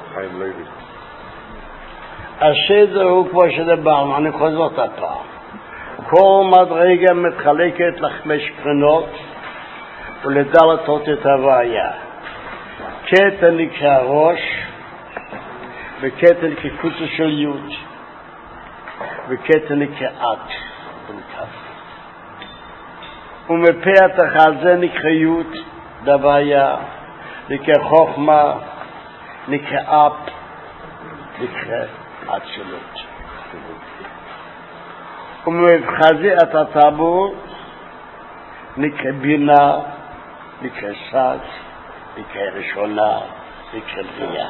חיים לוי. השדר הוא כמו שדיברנו, אני חוזר את הפעם. כל מדרגה מתחלקת לחמש קרנות ולדלת אותות הוויה. קטע נקרא ראש, וקטע נקרא קוצה של יוד, וקטע נקרא עת. ומפתח על זה נקרא יוד דוויה, נקרא חוכמה, נקרא אפ, נקרא עצלות. ומבחזי את הטבור נקרא בינה, נקרא סת, נקרא ראשונה, נקרא בריאה.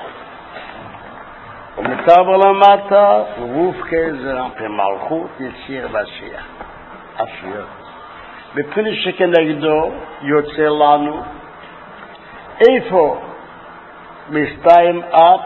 ומטבר למטה רובקה זה רמפי מלכות, יציר ועשייה. עשייה. בפני שכנגדו יוצא לנו איפה מסתיים אפ,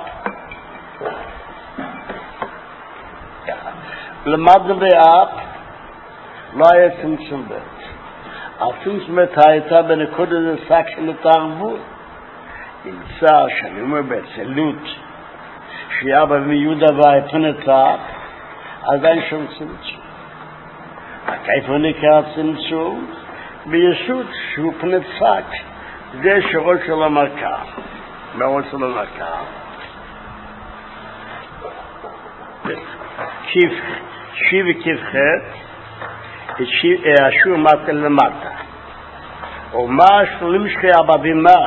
למדנו באפ, לא היה צמצום בית. הצמצום בית הייתה בנקודה זה שק של התערבות. נמצא שאני אומר באצילות, שיאבא ומיודה והפנת אפ, אז אין שום צמצום. איפה נקרא צמצום? בישות שהוא פנת שק, זה שרות של המכה. מאוד של המכה. שיב וכבחת, השור מטה למטה. ומה השלולים שחיה בבימה,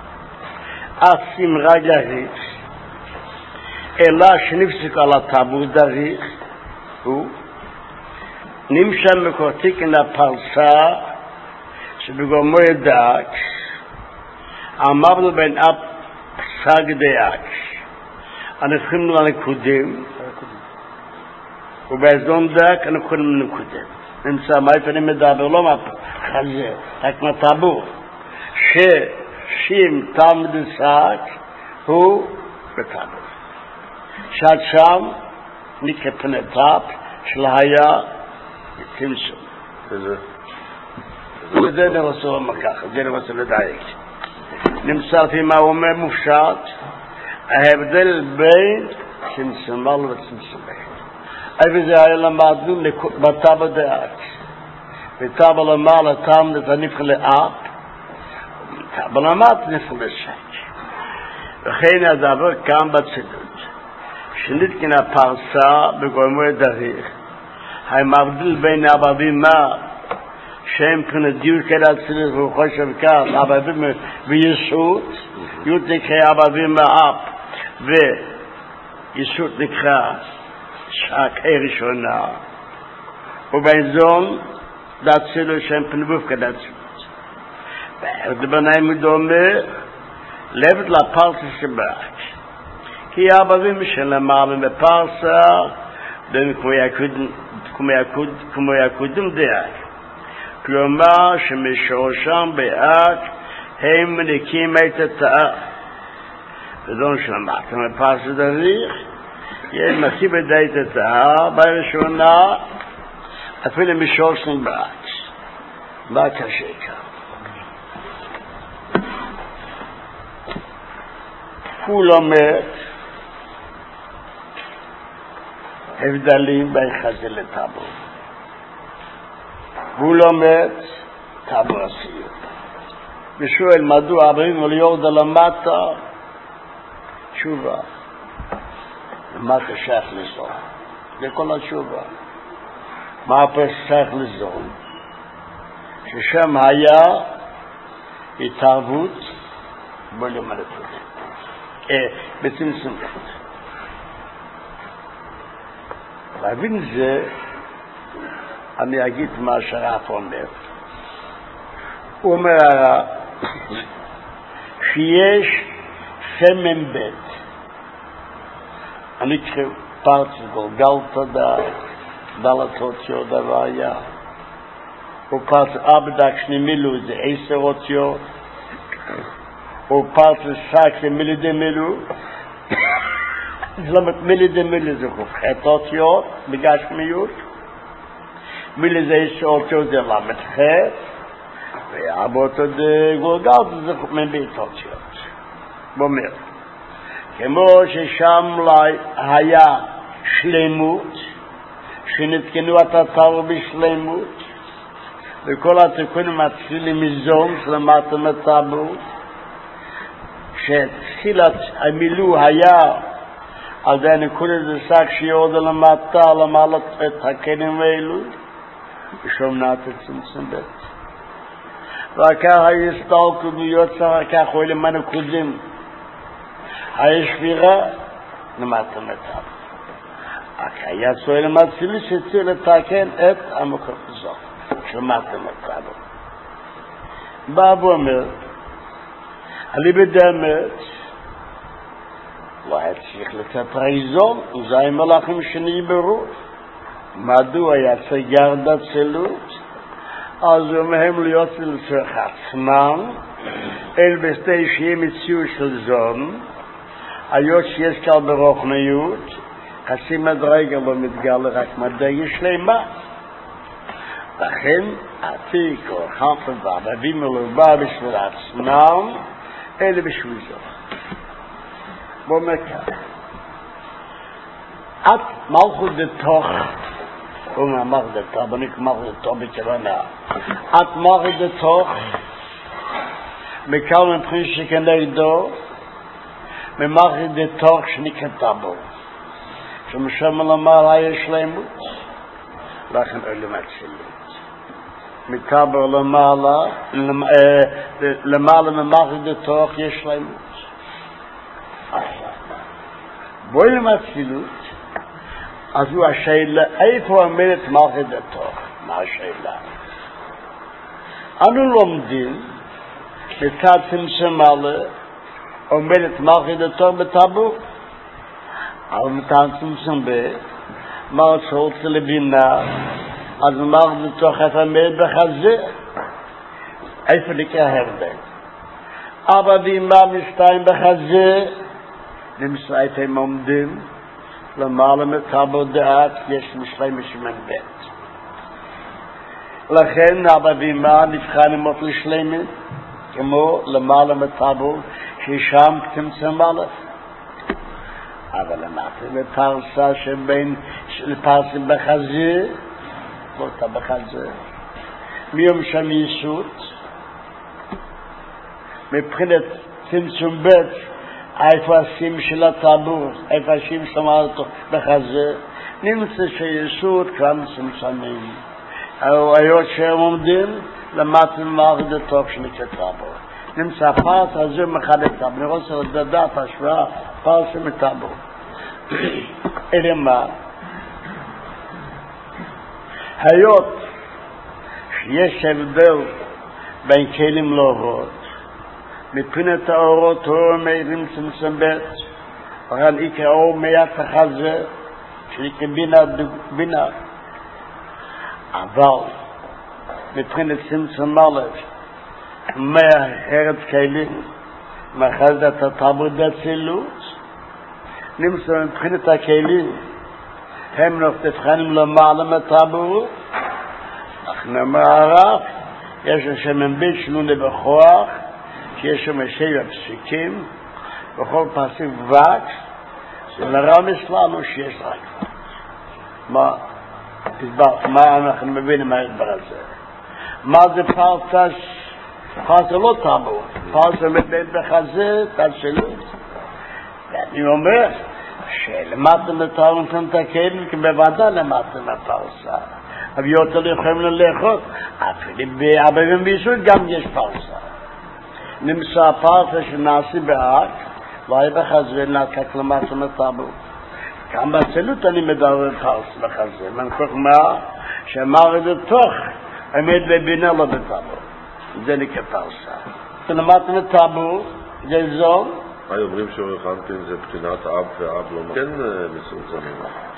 עצים רגע ריך, אלא שנפסק על הטבור דריך, הוא נמשל מקורתיק אין הפרסה, שבגורמו ידעק, אמרנו בין אפ פסק דעק, הנבחים לנקודים, ובאזון דק אנחנו יכולים לנקודם. נמצא מה איפה אני מדבר, לא מהחזה, רק מהטבור. ששים תלמד שק הוא בטבור. שעד שם נקרא פנטאפ של היה צמצום. וזה נרצה למקח, זה נרצה לדייק. נמצא לפי מה הוא אומר מופשט, ההבדל בין צמצום על וצמצום בין. איפה זה היה למדנו בטבע דעת. בטבע למעלה תם נפח לאפ, בטבע למטה נפח לשק. וכן הדבר כאן בצילות. שנתקן הפרסה בגורמו דריך, המבדיל בין הבבימה, שהם פרנת דיוק אל הצליח וחושב כך, הבבימה וישות, יות נקרא הבבימה אפ, וישות נקרא שק ראשונה, ובאזון דצילו שהם פנבוף כדצלות. ובניים מדומה, לבד לפרסה שבאק. כי הבבים שלמעלה בפרסה, כמו יקודם דאק. כלומר שמשורשם באק, הם מנקים את התאה. וזון שלמעלה בפרסה דריך, יש מסיב את התאה, בראשונה, אפילו משורשם באק. מה קשה כאן? כולם הבדלים בין חזה לטבור. והוא לומד טבור הסיום. ושואל מדוע אברהם על יורד למטה? תשובה. למטה שייך לזון. זה כל התשובה. מה הפרס שייך לזון? ששם היה התערבות בוא למלא פרדים. בצמצום. להבין זה, אני אגיד מה שהרב אומר. הוא אומר הרב, שיש סמן בית. אני קורא פרץ גולגלתא דלת אותיות הוויה. ופרץ אבדק שני מילו זה 10 אותיות. ופרץ שק זה מילי דמילו. זאת אומרת, מילי דמילי זה חופכת אותיות, בגשמיות. מילי זה 10 אותיות זה למתחת, וארבע אותיות גולגלת זה מבית אותיות. אומר, כמו ששם היה שלמות, שנתקנו את הטהור בשלמות, וכל התיקונים מתחילים מזון שלמטה מטהור, שתחילת המילוא היה על ידי הנקודה דסק שיורד למטה, למעלה את הכלים האלו, ושום נעתה צמצם בית. וכך היו הסתלקות מיוצר, כך הוא אלה הנקודים. היה שבירה, למטה מטהור. היה צועל המצילות שצריך לתקן את המקום הזאת, שלמטה מטהור. בא ואומר, אני בדמת, לא היה צריך לתת רעיזון, וזה היה מלאכים שנעברו. מדוע יצא ירד הצלות? אז מהם להיות לצורך עצמם, אל בשתי שיהיה מציאות של זון, היות שיש כאן ברוחניות, חצי מדרגה לא מתגלה רק מדרגה שלמה. לכן עתיק או חמפה והבבים מלובה בשביל עצמם, אלה בשביל זאת. בוא מכאן. את מלכות דתוך, הוא מלכות דתוך, בניק מלכות דתוך בכוונה. את מלכות דתוך, מכאן מבחין שכנגדו, ממלכות דתוך שנקטה בו. שמשם למעלה היה שלמות, לכן אלה מצלות. מטבר למעלה ממלכות דתוך יש שלמות. בואי למצלות, אז הוא השאלה, איפה עומדת מלכות דתוך? מה השאלה? אנו לומדים, בצד צמצום א', עומדת מלכות דתוך בטבור, אבל מצד צמצום ב', מלכות שרוצה לבינה, אז מלכות דתוך איפה עומדת בחזה, איפה נקרא הבדל. אבל ואמא מסתיים בחזה, נמצא איפה הם עומדים, למעלה מטבור דעת, יש משלם משמן בית. לכן אבא ואמא נבחן עם אותו שלמים, כמו למעלה מטבור, ששם צמצום א'. אבל למטה בפרסה שבין פרסים בחזה, לא אתה בחזה, מיום שם יסות, מבחינת צמצום בית, איפה השים של הטבור, איפה השים שמרתו בחזה, נמצא שיסות כאן צמצמים. היות שהם עומדים, למטה ממערכת דתוך שנקרא טבור. נמצא הפרס הזה מחלק טבור. אני רוצה לדעת השוואה, פרס מטבור. אלה מה? היות שיש הבדל בין כלים לאורות, מבחינת האורות הוא מאירים צמצם בית, וכן עיקר האור מיד החזה, שנקרא בינה. אבל מבחינת צמצום א', מהארץ כלים, מחזת הטבור דצילות, נמצא מבחינת הכלים, הם נפתחנים למעלה מטבור, אך נמערף, יש שם מבית שלונה בכוח, שיש שם 7 פסוקים, בכל פסוק וקס, ולרמז לנו שיש רק וקס. מה אנחנו מבינים מהדבר הזה? מה זה פרסה? פרסה לא טבור, פרסה מבית בחזה, תצלות. ואני אומר, שלמטה מטבור נתן את הכלים, כי בוודאי למטה מפרסה. אבל יותר לא יכולים ללכות, אפילו באבבים ביסוד גם יש פרסה. נמצא פרסה שנעשי באק, לא היה בחזה, נעקק למטה מטבור. גם בצלות אני מדבר פרסה בחזה. מנכוח מה? שאמר את זה תוך, עמד בבינה לא בטבור. זה נקרא פרסה. למטה מטבור, זה זול. מה אומרים שרחנטין זה בחינת אב ואב לא כן מסומצמים?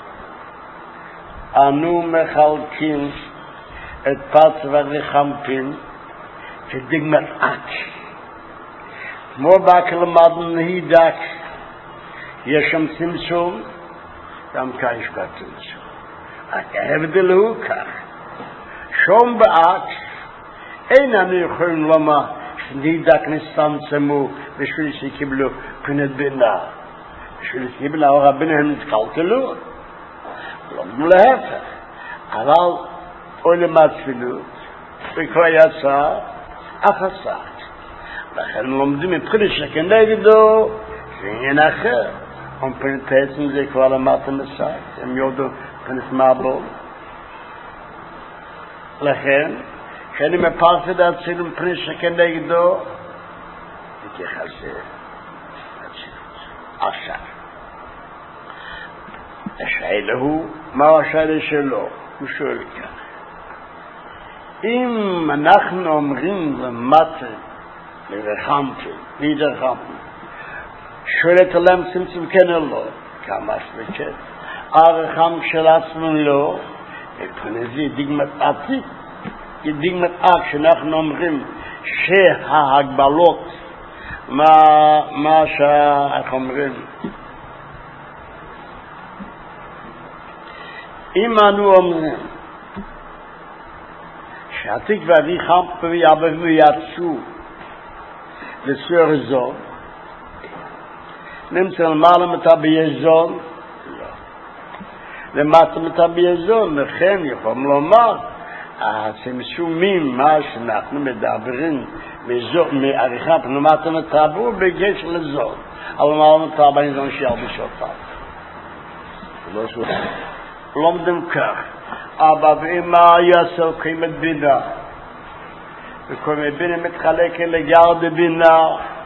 אנו מחלקים את פרץ ורחמפין כדגמת אק. כמו באק למדן הידק, יש שם צמצום, גם כאן יש בה צמצום. ההבדל הוא כך, שום באק, אין אנו יכולים לומר, שנידק נסתמצמו בשביל שקיבלו פנת בינה. שלקיבל הרבים הם נתקלקלו, לומדים להפך. אבל עולם התפילות, וכבר יצא, אף עשה. לכן לומדים מבחינת שכנגדו, זה עניין אחר. מבחינת עצם זה כבר למדתם מסע, הם יודו מבחינת מבול. לכן, כשאני מפרסת להציל מבחינת שכנגדו, וכחזה, עכשיו. השאלה הוא, מה השאלה שלו? הוא שואל כך. אם אנחנו אומרים למטה, לרחמתי, לידרחמתי, שואלת עליהם צמצום כן או לא, כמה שוכן. הרחם של עצמם לא, מבחינת זה דיגמת עתיק, דיגמת עתיק שאנחנו אומרים שההגבלות, מה שאנחנו אומרים, אם אנו אומרים שעתיק והריחם ויעבב ויעצו לסויר זון, נמצא למעלה מתה ביזון, למטה מתה ביזון, לכן יכולים לומר, הצמצומים, מה שאנחנו מדברים מעריכת למטה מתה בו בגש לזון, אבל מעלה מתה ביזון שילבש אותם. לומדים כך, אבא ואמא יעשו קיימת בינה, וכל בינה מתחלקת לגרד בינה,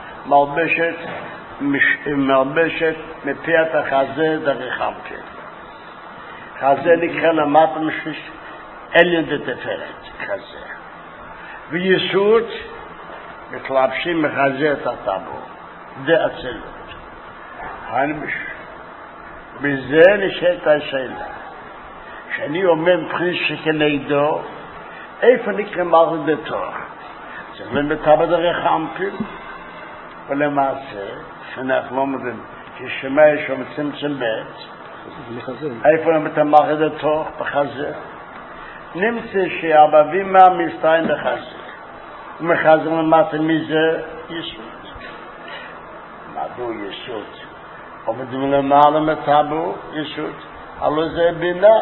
מלבשת מפיית החזה דרחמתי. חזה נקרא למטה משפיש אליון דתפרת, חזה. ויסוד מתלבשים מחזה את הטבור, דעצלות. הנמש. בזה נשאלת השאלה. כשאני אומר מבחינת שכנגדו, איפה נקרא מערכת דתור? צריך למטה דרחמתי, ולמעשה, שאנחנו לא מבינים, כששמע יש שם צמצם בית, איפה נמצא מערכת דתור בחזה? נמצא שהאבבים מהמסתיים בחזה, ומחזה למטה מזה יסוד. מדוע יסוד? עומדים למעלה מטאבו יסוד, הלא זה בינה.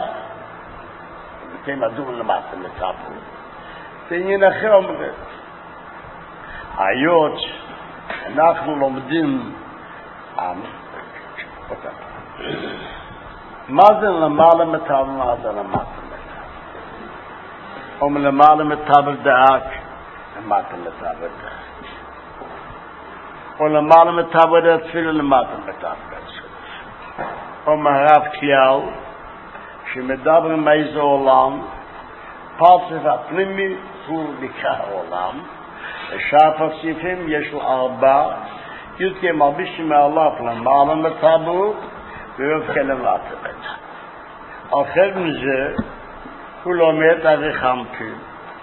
מדוע למטה מטאבו? זה עניין אחר אומרת. היות אנחנו לומדים מה זה למעלה מטאבו, מה זה למטה מטאבו? או מלמעלה מטאבו דאק, למטה מטאבו דאק. או למעלה מטאבו דאצפיל, למטה מטאבו דאצפיל. או מהרב כליאל, שמדבר מאיזה עולם, פרצף הפנימי הוא נקרא העולם, ושאר פרצפים יש לו 4, יודקי מרבישים מעליו למעלה מטאבו, ויובקי למטה מטאבו. אחר מזה, הוא לומד הרחמתי,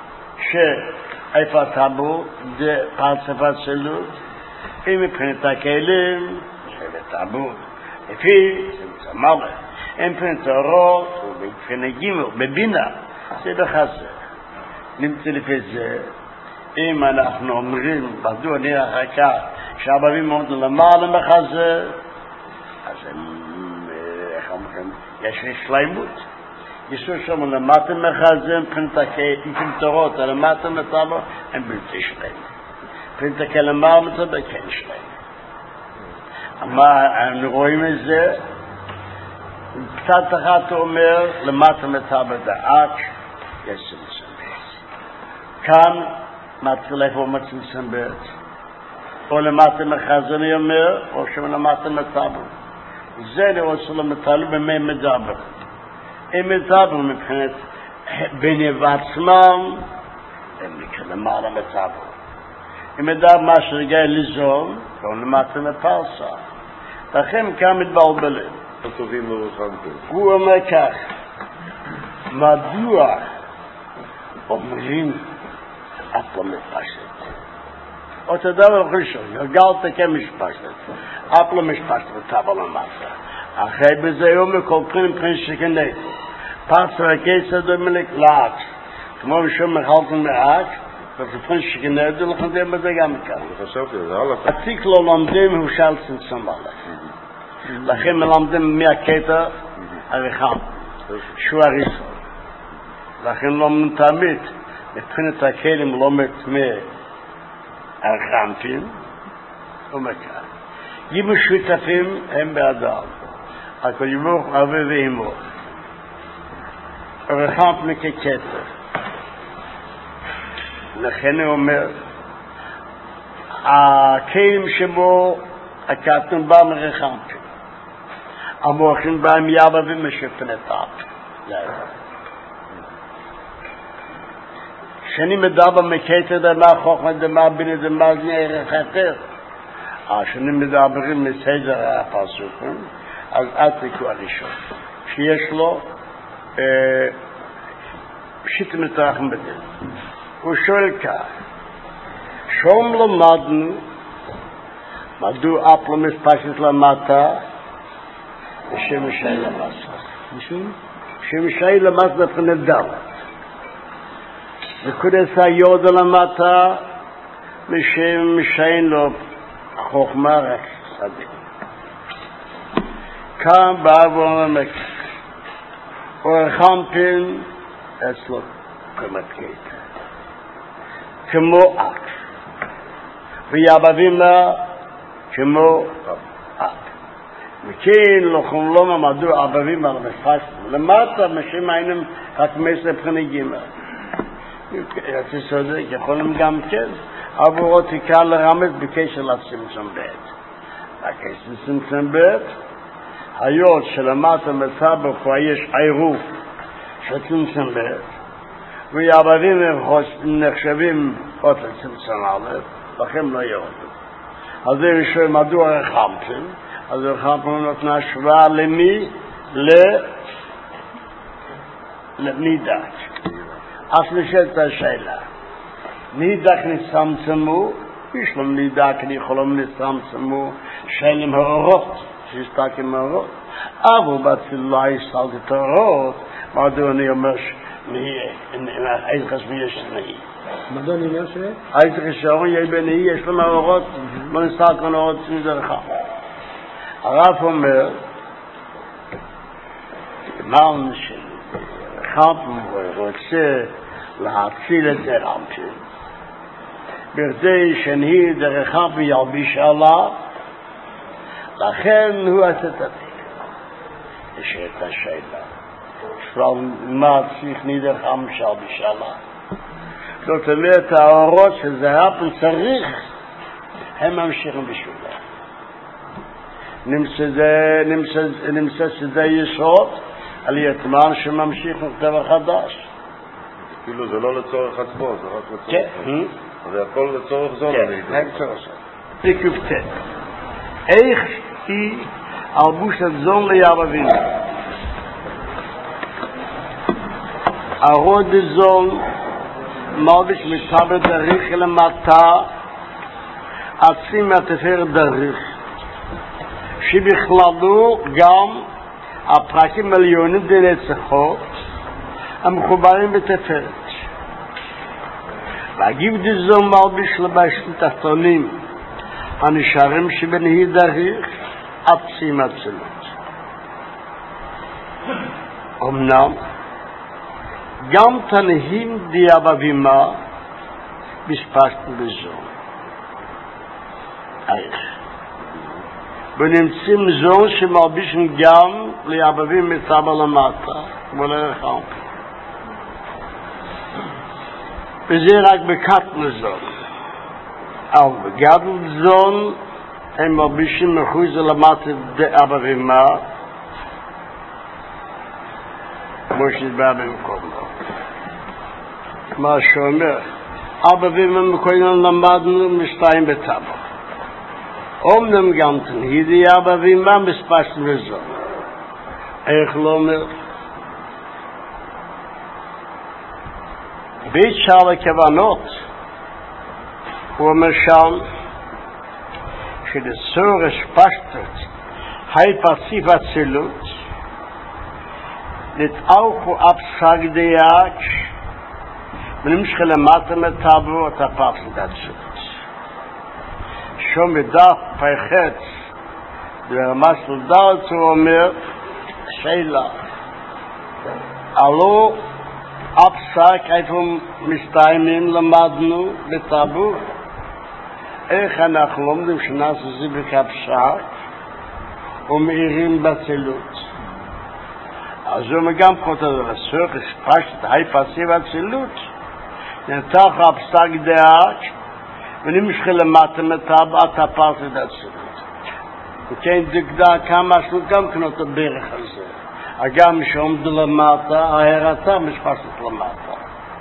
שאיפה טאבו, זה פרצף הצלות, אם מבחינת הכלים, שבטאבו, לפי, זה מלך. אין מבחינת אורות, ובבחינת גימל, בבינה, זה בחזה. נמצא לפי זה, אם אנחנו אומרים, בדוע נראה אחר כך, שהאבבים אומרים למעלה מחזה, אז איך אומרים, יש שלמות. יסוד שם למטה מחזה, מבחינת אורות, למטה מטאבו, הם בלתי שלמים. מבחינת הכלמר מטאבו, כן שלמים. מה אנחנו רואים את זה? קצת אחת אומר, למטה מטאבו דאק, יש צמצם בית. כאן, מתחיל איפה מצמצם בית. או למטה מחזה אני אומר, או שלמטה מטאבו. זה אני רוצה למטאלו במי מדבר. אם מדבר מבחינת בני ועצמם, הם נקרא למעלה מטאבו. אם מדבר מה שרגע ליזום, לא למטה מפרסה. לכן כאן מתבלבלים. הוא אומר כך, מדוע אומרים את לא מתפשט? אותו דבר ראשון, יגלת כמשפשת, את לא משפשת וטבע למטה. אחרי בזה יום מקולקלים פרינס שכנית. פרסה הכסה דומלק לאט. כמו משום מחלטים לאט, ופרינס שכנית, ולכן בזה גם כאן. חשבתי, זה הלאה. עתיק לא לומדים הוא שאל צמצום הלך. לכן מלמדים מהקטע הרחם, שהוא הראשון. לכן לומדים תמיד, מבחינת הכלים לומד מהרחמפים, ומכאן. אם שותפים הם באדם, הכל יבוך אבי ואימו. הרחמפים כקטע. לכן הוא אומר, הכלים שבו הקטן בא מרחמפים. המוחים בהם יבא ומשפנתיו. כשאני מדבר מקטע דמה חוכמה דמה בינה דמה זה ערך אחר. כשאני מדברים מסדר הפסוקים, אז עתיקו הראשון. שיש לו פשיט מתרחם בדין. הוא שואל כך, שום למדנו, מדוע אפלו מספשת למטה, ושם שי למסה. שם שי למסה בפני דם. וקודס היודה למטה, ושם שי לו חוכמה רק צדיק. כאן בא ואומר, ורחמפין אצלו כמתקית. כמו אק. ויאבבים לה כמו אק. וכן לוחם לא ממדו אבבים על המפס. למטה משם היינו רק מסר בחיני גימל. אתה צודק, יכולים גם כן. עבורו תיקה לרמז בקשר לצמצום בית. בקשר לצמצום בית, היות שלמטה מצבו כבר יש עירוב של צמצום בית, ויאבבים נחשבים עוד לצמצום א', לכם לא יורדו. אז זה ראשון, מדוע רחמתם? אז רחמתם נותנה השוואה למי? לנידק. אז נשאלת השאלה, נידק נצמצמו, יש לו נידק יכולים נצמצמו שאלים האורות, שהסתקים האורות. אבל בצללה יסלת את האורות, מדוע אני אומר איזה חשבי יש נהי. מדוע אני אומר ש? איזה חשבי יש בנהי, יש לו האורות, לא נסתק האורות מדרך. הרב אומר, אמרנו שחמפם רוצה להציל את הרמפים, בכדי שנהי דרכם וילביש עליו, לכן הוא עשה את הדין. יש את השאלה. מה צריך נדרכם שלביש עליו? זאת אומרת, האורות שזה הרמפם צריך, הם ממשיכים בשבילה. נמצא שזה יסוד, על יתמן שממשיך דבר חדש. כאילו זה לא לצורך עצמו, זה רק לצורך. כן. זה הכל לצורך זון. כן, לצורך זון. תקופתן. איך היא אלבושת זון ליאבבים? הרוד זון מלביש מתבר דריך למטה, עצים מהתפארת דריך. שבכללו גם הפרקים עליונים דנצחות המחוברים בתפארת. והגיב דזו מלביש לבשת תחתונים הנשארים שבנהי דריך עצים עצלות. אמנם גם תנהים דיאבבימה מספשת בזו. איך? ונמצאים זון שמלבישים גם ליאבבים מצבא למטה, כמו לרחם. וזה רק בקטן זון. אבל בגדל זון הם מלבישים מחוץ למטה דאבבימה, כמו שדבר במקום. מה שאומר, אבבים המקויים למדנו משתיים בטבע. אומנם גם תנהידי אבבים מה מספשת בזו. איך לא אומר? בית שעל הכוונות הוא אומר שם שלצורש פשטות היי פרציף הצילות נתאוכו אפסק דייק ונמשך למטה מטבו את הפרצת הצילות. שום מדף פייחץ der Masel dazu אומר, שאלה. Allo Absag von Mistaimin למדנו בטאבו. איך אנחנו לומדים שנעשו זה בכבשת ומאירים בצילות. אז הוא גם כותב לסוף, פשט היפסיב הצילות. נתח Absag דעת ונמשך למטה מטאב עד הפרסת הצילות. וכן דקדה כמה שלו גם כנות הברך הזה. אגם שעומד למטה, ההרתה משפשת למטה.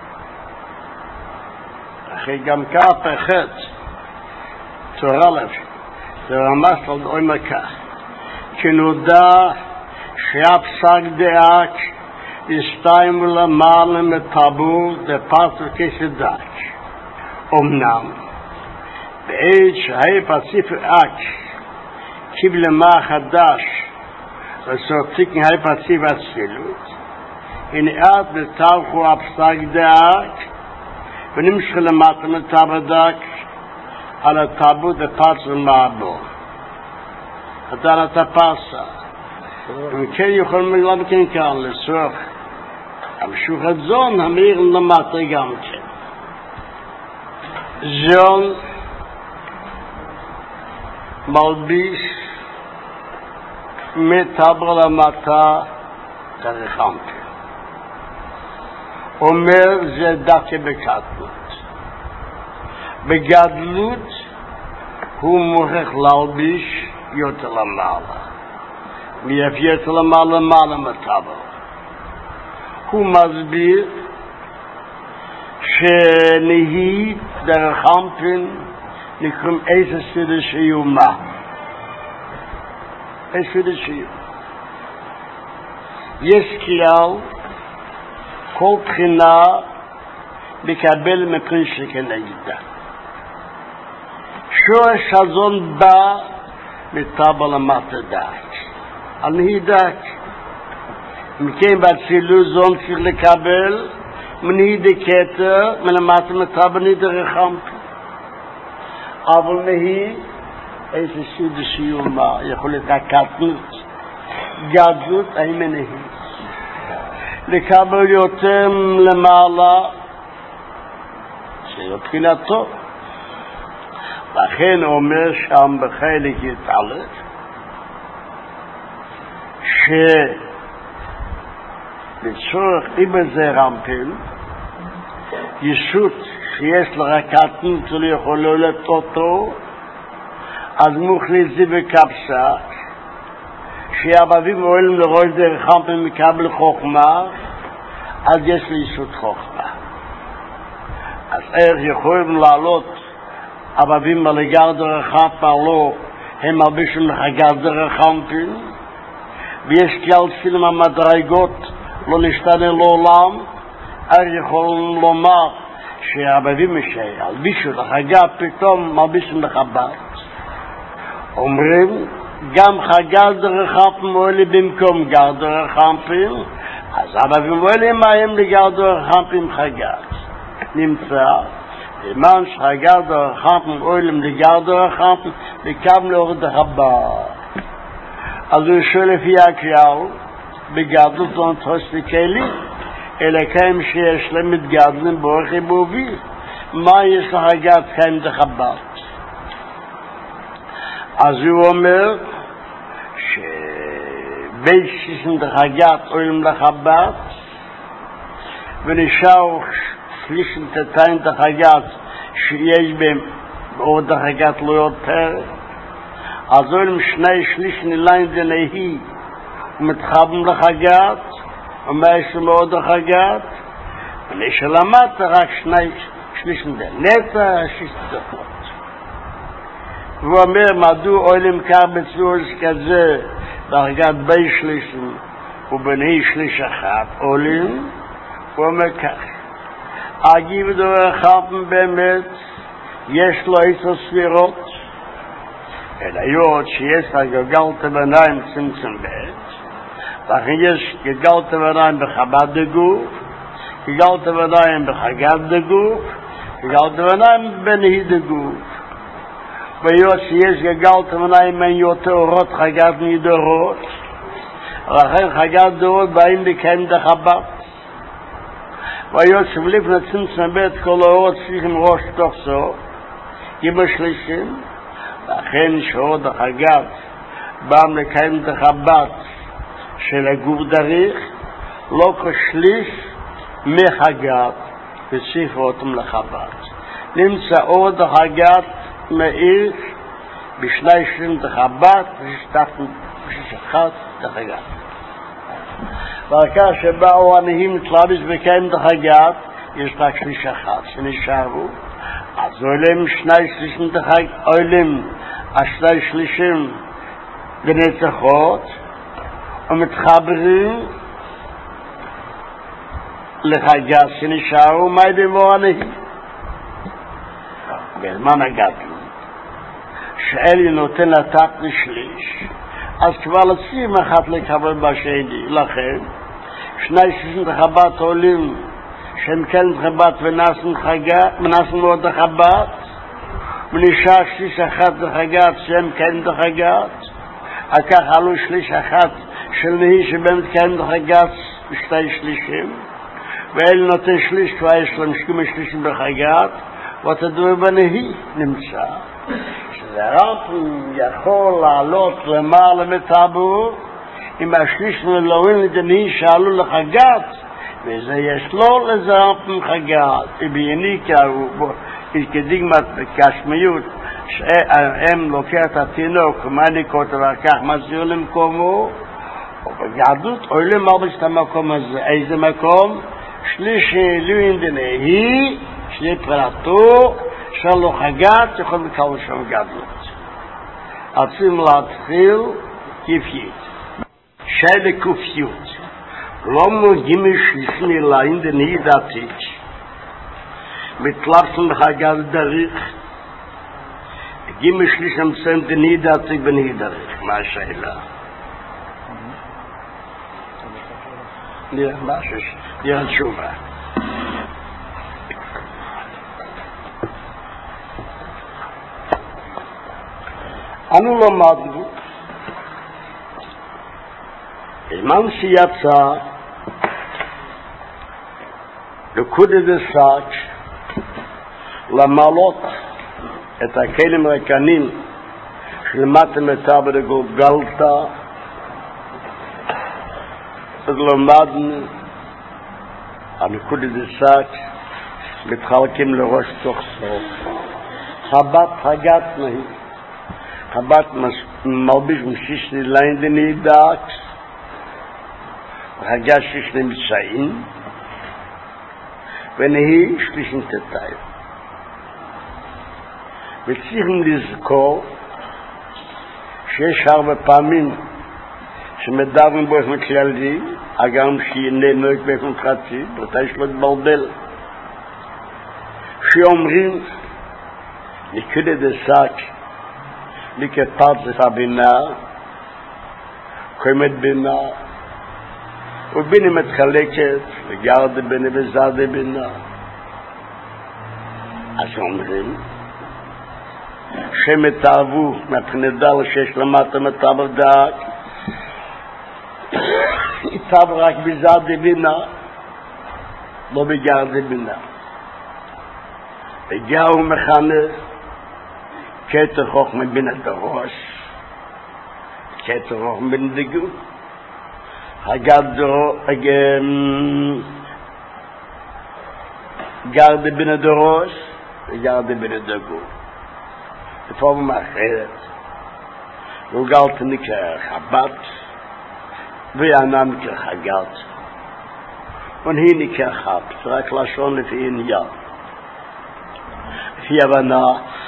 אחרי גם כך פחת, תורה לב, זה ממש עוד אוי מכך. כנודע שהפסק דעת, יסתיים למעלה מטבור, דפרסת כסדק. אמנם, בעת שהי פציף אק, קיבל מה חדש, וסורתיקן היי פציב הצילות, הנה עד בתלכו הפסק דעת, ונמשך למטה מטבדק, על הטבו דפצר מעבו. אתה על הטפסה. וכן יכולים ללמד כן כאן לסוף. המשוך את זון, המאיר למטה גם כן. זון, מלביש, מטבר למטה תרחמתי. אומר זה דקה בקטנות. בגדלות הוא מוכרח להלביש יותר למעלה. יותר למעלה מטבר. הוא מסביר שנהי דרחמפין נקראים איזה סדר שיומה. איזה סדר שיומה. יש כלל כל בחינה לקבל מפריש כנגדה. שורש הזון בא מטבר למטה דעת. על נהי דעת. מכן בצילו זון צריך לקבל מנהי דקטר מלמטה מטבר נהי דרחמפין. אבל נהי איזה סדר שיומה. יכול להיות הקטנות. גדלות האם נהי. לקבל יותר למעלה זה מבחינתו. לכן אומר שם בחלק יתעלף שבצורך איבזה רמפל ישות שיש לרקטן שלא יכול להולט אותו אז מוכלי זה בקפסה שהבבים אוהלים לראש דרך רמפל מקבל חוכמה אז יש לי ישות חוכמה. אז איך יכולים לעלות הבבים מלגר דרך רמפל לא הם מלבישים לחגר דרך רמפל ויש כלל סילם המדרגות לא נשתנה לעולם אז יכולים לומר שהבבים שהלבישו לחגר פתאום מלבישים לחבת אומרים גם חגר דרך רמפל מועלי במקום גר דרך רמפל אז הבבים מועלי מהם לגר דרך רמפל חגר נמצא למען שחגר דרך רמפל מועלים לגר דרך רמפל וקם לאורד החבת אז הוא שואל לפי הכלל בגדלות לא נתחוס לכלי אלא כהם שיש להם מתגדלים באורך בובי מה יש לחגת כהם דחבת אז הוא אומר שבית שיסן דחגת אוהלים לחבת ונשאר שלישן תתיים דחגת שיש בהם באור דחגת לא יותר אז אוהלים שני שלישן אליין דנהי ומתחבם לחגת ומאשו מאוד דחגת ונשלמת רק שני שלישן דנטה שיסן דחות והוא אומר, מדוע אוהלים כך בצורס כזה, דרגת בי שלישים, ובנהי שליש אחת, אוהלים, הוא אומר כך, אגיב דרך חפן באמת, יש לו איתו סבירות, אלא יוד שיש לה גלגלת בניים צמצם בית, לכן יש גלגלת בניים בחב"ד דגוף, גלגלת בניים בחג"ד דגוף, גלגלת בניים בנהי דגוף, ויוס יש גגלת מניים מן יותר אורות חגת מדורות, לכן חגת דורות באים לקיים דחבת. ויוס שבליף נצמצם בית כל האורות צריכים ראש תוך סוף, כמשלישים, לכן שעוד החגת באים לקיים דחבת של הגוף דריך, לא כשליש מחגת וציפו אותם לחבת. נמצא עוד החגת מאיר בשני שלים דחבת וששחת דחגת. והרכב שבאו הנהים מתלבש וקיים דחגת, יש רק שליש אחת שנשארו, אז עולים שני שלישים דחגת, עולים השני שלישים בנצחות ומתחברים לחגת שנשארו מי במור הנהים. בזמן הגדול שאלי נותן לתת לשליש, אז כבר לצים אחת לקבל בשני. לכן שני שלישים דחבת עולים שהם כן דחבת ונעשים מאוד דחבת, ונשאר שליש אחת דחגת שהם כן דחגת, כך עלו שליש אחת של נהי שבאמת כן דחגת בשתי שלישים, ואלי נותן שליש כבר יש להם שכמה שלישים בחגת, ותדעו בנהי נמצא שזה רמפים יכול לעלות למעלה מטבור אם השליש מלואים לדנהי שעלו לחגת, וזה יש לו לזה רמפים חגת. ובעיני כדגמת כשמיות שהם לוקח את התינוק ומניקות וכך מסביר למקומו, ובגדות עולים מרבש את המקום הזה. איזה מקום? שליש אלוהים דנהי שני פרטו שלו חגת יכול לקבל שם גדלות. רוצים להתחיל כפיות שלי כפיות לא מגיעים שלישים אלוהים דנהי דתית מתלבשים חגת דריך, מגיעים שלישים צם דנהי דתית בנהי דריך. מה השאלה? נראה תשובה. אנו למדנו בזמן שיצא לקודש דסאץ' למעלות את הכלים הרקנים שלמדתם את בגולגלתא, אז למדנו הנקודש דסאץ' מתחלקים לראש תוך סוף. חבת חגת נהי חבת מלביש משיש נילאים דנהידת וחגת שיש נמצאים ונהי שלישים תתאי. וצריכים לזכור שיש הרבה פעמים שמדברים באופן כללי, אגם שיננו את באופן חצי, ואתה יש לו להתבלבל, שאומרים נקודש דסאץ' לקפת זה הבינה, קיימת בינה, ובינה מתחלקת לגרד בינה וזד בינה. אז אומרים שהם התאהבו מהפנדל שיש למטה מטאבר דעת, התאהב רק בזד בינה, לא בגרד בינה. וגאו מכנה כתר חוכמה בינת הראש, כתר חוכמה בינת דגו, גרד בינת הראש וגרד בינת דגו. לפעמים אחרת, גולגלת נקרא חבת, ויענם נקרא חגת, ונהי נקרא חבת, רק לשון לפי עניין. לפי הבנה,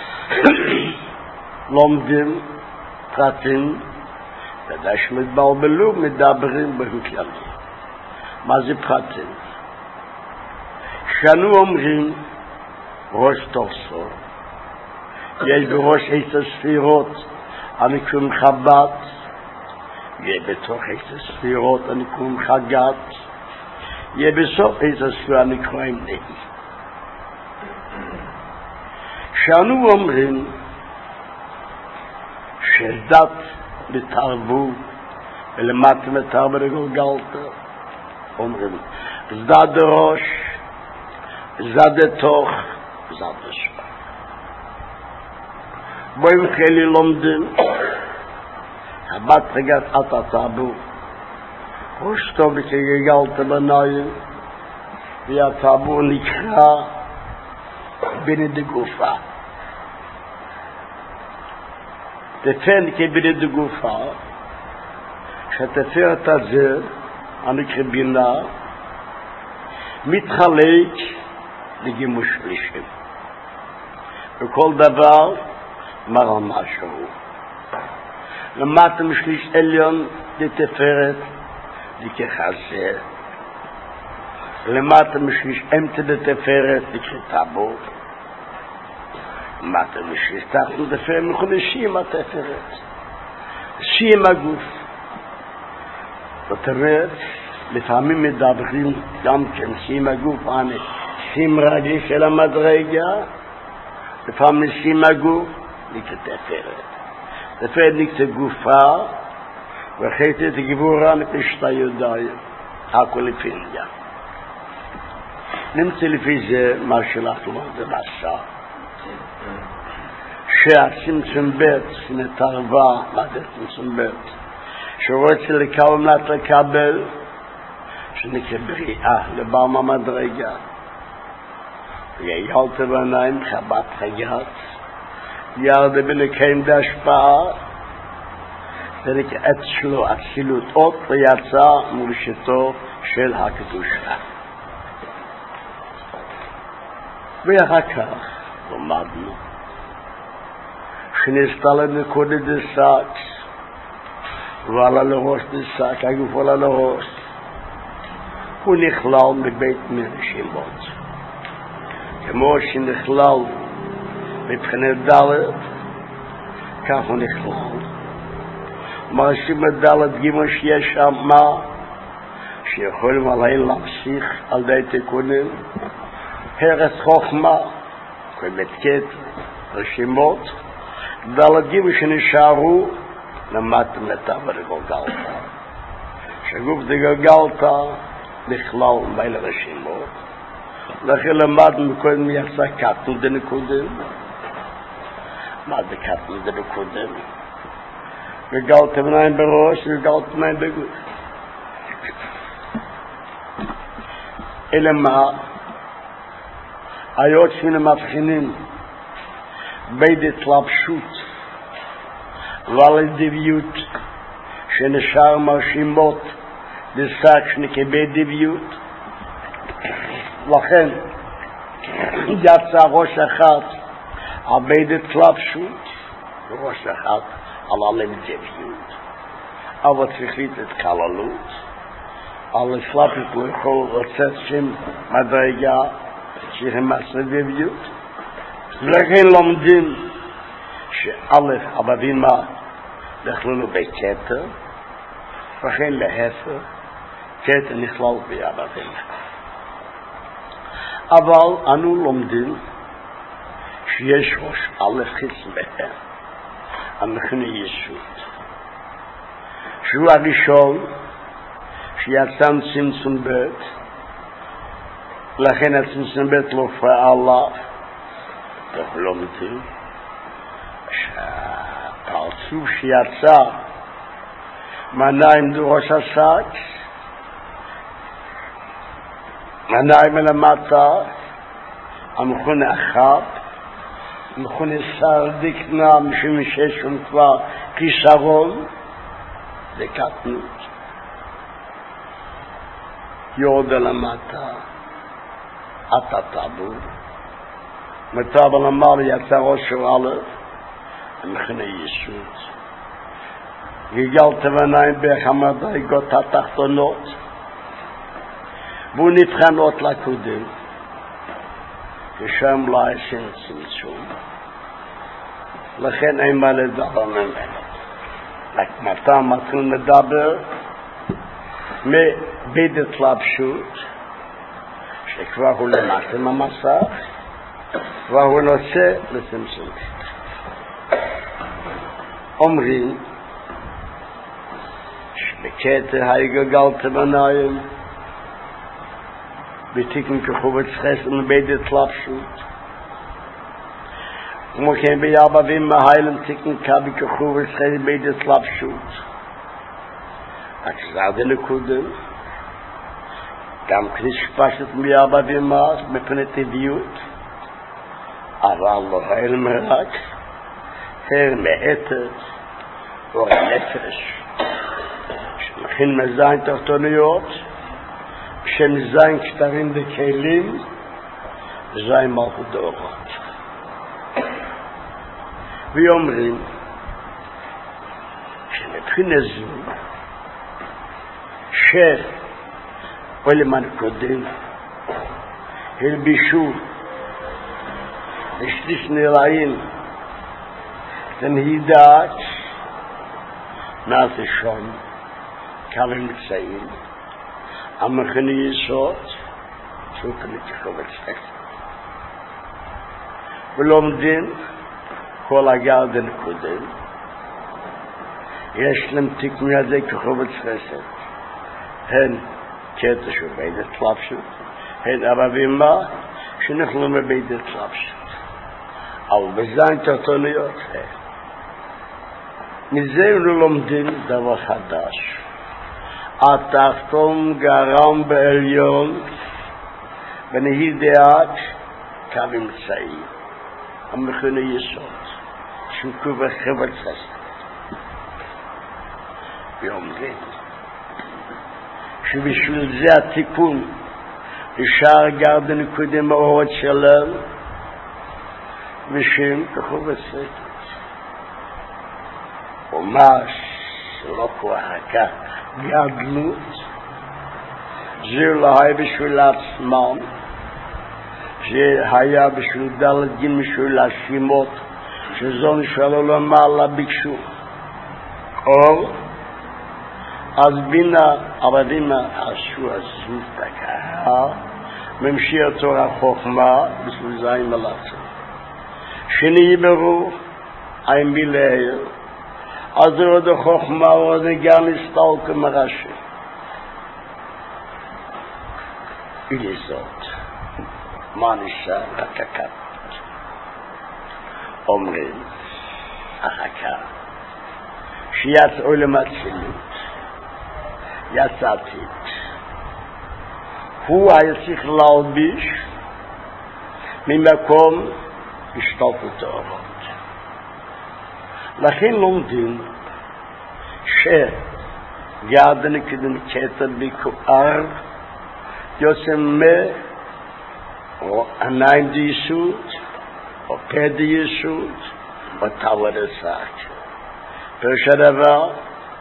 לומדים פרטים, ודאי שמתבלבלו, מדברים בכלל. מה זה פרטים? שאנו אומרים ראש תורסו, יש בראש 10 ספירות הנקראים חבת, יש בתוך 10 ספירות הנקראים חגת, יש בסוף 10 ספירות הנקראים נהי. שאנו אומרים שזדת לתערבו ולמטה מתערבו לגולגלתו אומרים זדת דרוש זדת דתוך זדת דשפה בואי מתחילי לומדים הבת רגעת עתה תעבו ראש טוב וכגלת בניים והתעבור נקרא בני דגופה תפן כבני דגופה שהתפארת הזה הנקרא בינה מתחלק לגימוש שלישים וכל דבר מראה משהו למטה משליש עליון לתפארת לכחזה למטה משליש אמצע לתפארת לכתבו למטה משליש תחת לתפארת מכונשים התפארת שיים הגוף זאת אומרת לפעמים מדברים גם כן שיים הגוף שיים רגלי של המדרגה לפעמים שיים הגוף לכתפארת תפארת לכתגופה וחייתי את הגבורה מפשטה ידיים הכל לפיליה נמצא לפי זה מה שלך לא זה מסע שהצמצום בית שנתערבה מה זה צמצום בית שרוצה לקבל מנת לקבל שנקרא בריאה לבר מהמדרגה ויילת בעיניים חבת חייאת ירד בלקיים בהשפעה זה נקרא אצלו אצילות אות ויצא מורשתו של הקדושה ואחר כך למדנו שנסתלה נקודה דסק ועלה לראש דסק הגוף עלה לראש הוא נכלל מבית מרשימות כמו שנכלל מבחינת דלת כך הוא נכלל מרשים את דלת גימל שיש שם מה שיכולים עליי להמשיך על די תיקונים הרס חוכמה כמתקת רשימות דלת גימל שנשארו למטה מטה ולגולגלתה שגוף דגולגלתה נכלל בין הרשימות לכן למדנו קודם יצא קטנו דנקודם מה זה קטנו דנקודם וגלת בניים בראש וגלת בניים בגוף אלא מה היות שנמבחינים בין התלבשות ועל הדביות שנשאר מרשימות דסק שנקבל דביות לכן יצא ראש אחד על בין התלבשות וראש אחד על הלמדביות אבל צריכית את כללות על הסלפת לא יכול לצאת שם מדרגה שהם מסדביות לכן לומדים שא' הבבים מה נכללו בקטר וכן להפך קטר נכלל בהבבים אבל אנו לומדים שיש ראש א' חיץ בהם המכנה ישות שהוא הראשון שיצא צמצום בית לכן הצמצום בית לא פעל אנחנו לומדים שהפרצוף שיצא מניים דרוש השק מניים למטה המכונה אחת המכונה סרדיקנה משום שיש שם כבר כיסרון זה קטנות יורד למטה עתה טאבו מטאב למעלה יצא ראש א' המכנה ישות גלגלת בניים בחמדרגות התחתונות והוא נבחן עוד לקודם כשם לא ישן צמצום לכן אין מה לדבר ממנו רק מתי מתחיל לדבר מבית התלבשות שכבר הוא למטה מהמסך והוא נושא לצמצום אומרים שבקטע היגגלת בניים בתיקן כחובת חסן ובית התלבשות כמו כן ביאבבים מהיילם תיקן קבי כחובת חסן ובית התלבשות הצעד הנקודם גם כניס פשט ביאבבים מאז מפני טבעיות אבל לא הילם רק הילם מעטת או הנפש שמכין מזיין תחתוניות שמזיין כתרים וכלים זיין מלכות דורות ואומרים שמבחינה זו שעולמן קודם הלבישו לשליש נראים תנהידת נעשה שום כמה מצאים המכני יסוד שהוא כנתיקו בצחק ולומדים כל הגרדן קודם יש להם תיקון ידי כחובת חסד הן קטע שהוא בית התלבשות הן אבבים מה שנכלו מבית התלבשות אבל בזין תחתוניות מזה לומדים דבר חדש התחתון גרם בעליון ונהידעת קו אמצעי המכונה יסוד שהוא בחברת חסד ואומרים שבשביל זה התיקון לשאר גרדן קודם מאורות שלם ושם כחובת חסד ומש לא כוח גדלות זה לא היה בשביל עצמם זה היה בשביל דלגים בשביל השמות שזון שלו למעלה ביקשו או אז בינה עבדים עשו עשו תקעה ממשיך תורה חוכמה בשביל זה מלאכת שני ברוך אין בלעיר אז זה עוד החוכמה עוד גם הסתל כמרשי ולזאת מה נשאר הקקת אומרים החכה שיצאו למצלות יצאתי הוא היה צריך להלביש ממקום השתלטות האורות לכן לומדים שגרדן קדם קטע בקואר יוצא או עיניים דיסות או פה דיסות או טוור הסק פרש הדבר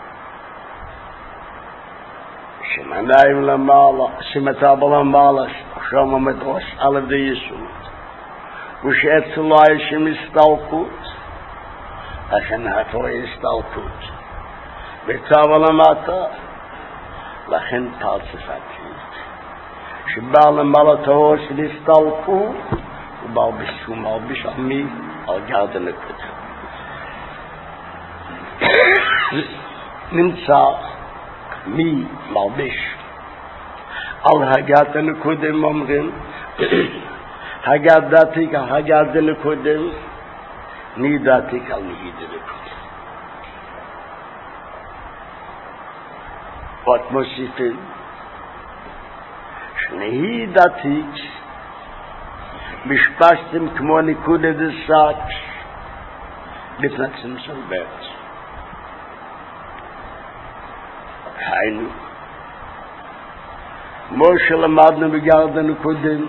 שמעיניים למעלה שמטאבל למעלה שם המדרוש אלף דיסות ושאצלו יש מסתלקות לכן התורה הסתלקות וטוור למטה לכן פרצף עתיד שבא למעלה תורה של הסתלקות הוא מלביש על מי? על גרדן הקודם נמצא מי מלביש על הגרדן הקודם אומרים הגרדן הקודם נידעתיק על נהידן הקודם עוד מוסיפים שנהידעתיק משפשתם כמו נקודה דסק לפני צמצום בית היינו כמו שלמדנו בגרדן הקודם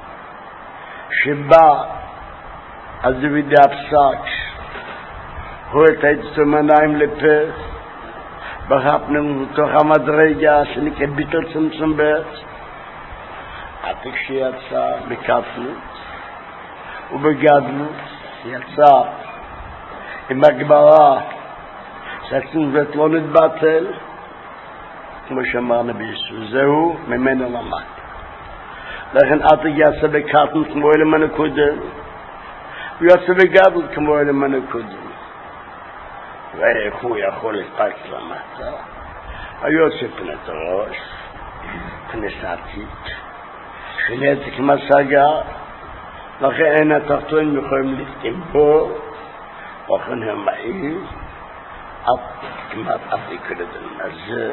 שבא אז בידי הפסק הוא את העצמניים לפה בחפנו בתוך המדרגה שנקרא ביטל צמצום בית עתיק שיצא בקפלות ובגדלות יצא עם הגברה שהצמצום בית לא נתבטל כמו שאמרנו בישו זהו ממנו למד לכן עתיק יצא בקפלות כמו אלמן הקודם ויוצא בגדלות כמו אלמן הקודם ואיך הוא יכול להתפק למטה, היוצא פני הראש, פני סעתית, שנתק משגה, לכן אין התחתונים יכולים להתאים בו, וכן הם מעיז, כמעט אף יקרדן הזה,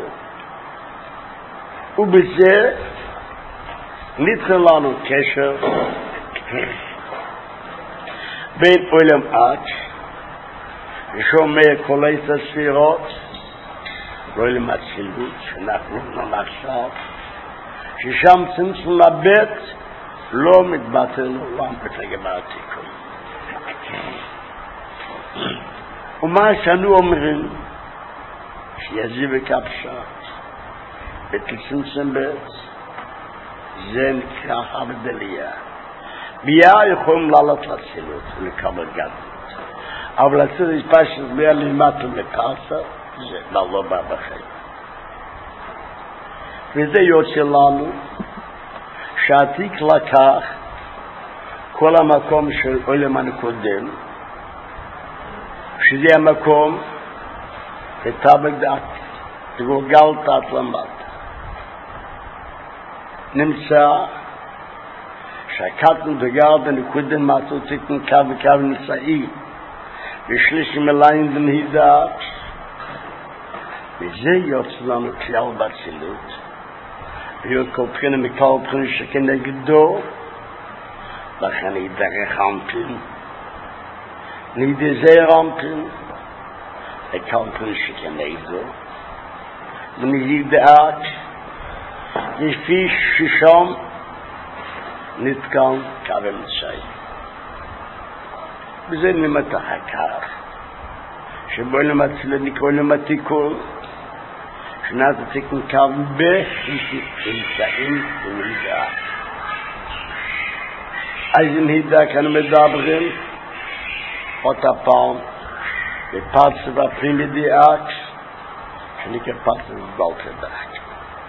ובזה ניתן לנו קשר בין עולם עד ושומע כל הספירות ועולם הצילות שאנחנו נמצאים ששם צמצום הבית לא מתבטא לעולם בתגמר התיקון. ומה שאנו אומרים שיזיב וכבשה בתצמצם בית זה נקרא הבדליה. ביאה יכולים לעלות לצילות ולקבל גדלות, אבל לצילות פשוט ביאה למטה לפרסה זה לא בא בחיים. וזה יוצא לנו שהעתיק לקח כל המקום של עולם הנקודם, שזה המקום כתב דעת תגולגל תת למטה. נמצא שהקטן דגר בנקודם מעטותיקים קו וקו נצאי ושליש מלאים ונהידעת, וזה יוצא לנו כלל בצילות להיות כל בחינה מכל בחינה שכנגדו, לכן ידרך אנפין נדזר אנפין לכל בחינה שכנגדו ונהידעת לפי ששם נתקן קו אמצעי. וזה נמתח הקר שבו למצילות נקרא למתיקון שנת התיקון קו באמצעים ונהידה. אז נהידה כאן מדברים אותה פעם בפרצה והפרימי דיאק שנקרא פרצה ובלכה דאק.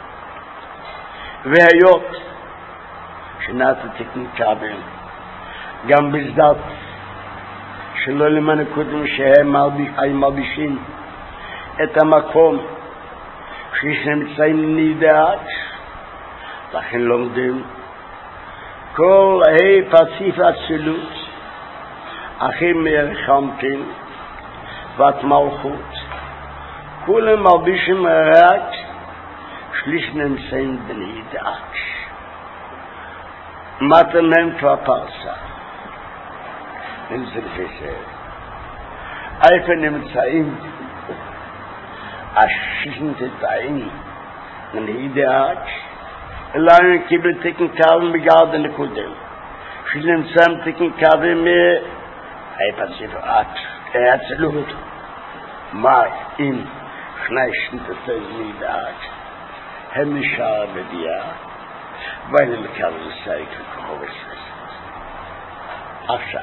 והיות שנת התיקון קו גם בזדת שלא למען קודם שהם מלבישים את המקום שיש נמצאים נהידעת, לכן לומדים כל פציף הצילות הכי מרחמתים ואת מלכות כולם מלבישים רק שליש נמצאים בנהידעת. מטה מהם כבר פרסה נמצא לפסר איפה נמצאים השישים תתאים נהידעת אלא הם קיבל תקן קווים בגרד הנקודם שנמצאים תקן קווים פציפת הצלות מה אם שני שנתתי נהידעת הם נשאר בדיעה ואין מקבל לסייק וכחוב הספסת. עכשיו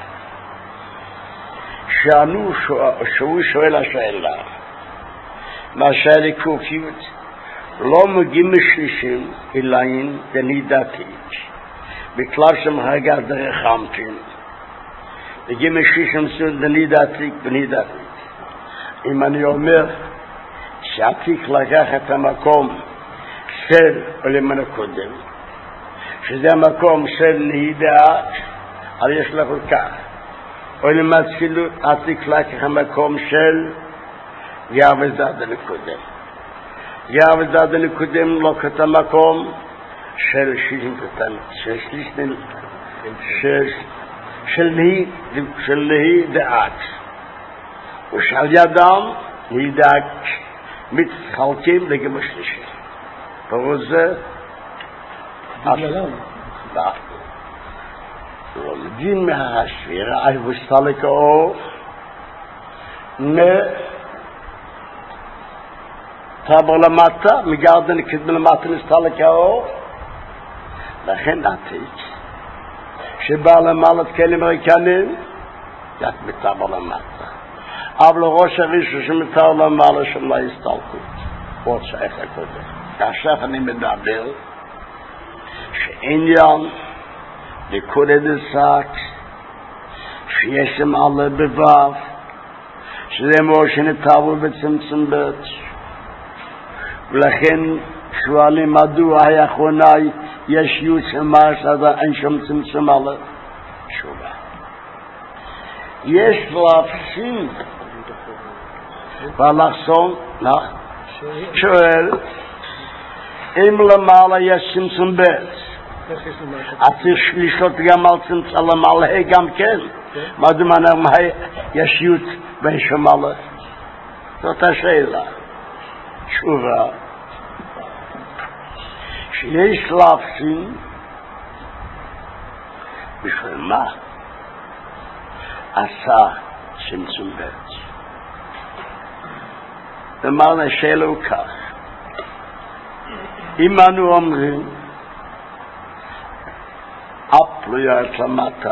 שהוא שואל השאלה מה שאלה קופיות לא מגיעים משלישים אלאים בנידתית בכלל שמחגה דרך חמתין מגיעים משלישים בנידתית. אם אני אומר שעתיק לקח את המקום של עולם הקודם שזה המקום של נהידעת, אבל יש לך כך עולם הצילות עתיק לקח המקום של גאווזד הנקודם. גאווזד הנקודם לא כת המקום של שישים קטן של נהידעת ושל ידם נהידעת מתחלקים לגבי שלישי פירוש זה לומדים מהשבירה היבוסטלק האור טבור למטה מגרדן קדמה למטה נסטלק האור לכן עתיק שבא למעלת כלים ריקנים רק מטבור למטה אבל ראש הראשון שמטר למעלה שם לא הסתלקות עוד שייך הקודם. עכשיו אני מדבר שעניין נקודת השק שיש עם עלה בבב שזה מושן טאבו בצמצם בית. ולכן שואלים מדוע האחרונה יש יוצא מעשה אין שם צמצם עליו. תשובה. יש להפסיד והלחסום, שואל, אם למעלה יש צמצום בית, אז צריך לשלוט גם על צמצום, על המעלה גם כן. מדוע יש יוצא ואין שם מעלה? זאת השאלה. תשובה. שיש להפסיד, בשביל מה? עשה צמצום בית. ומעלה השאלה הוא כך. אם אנו אומרים, אפלויה את למטה,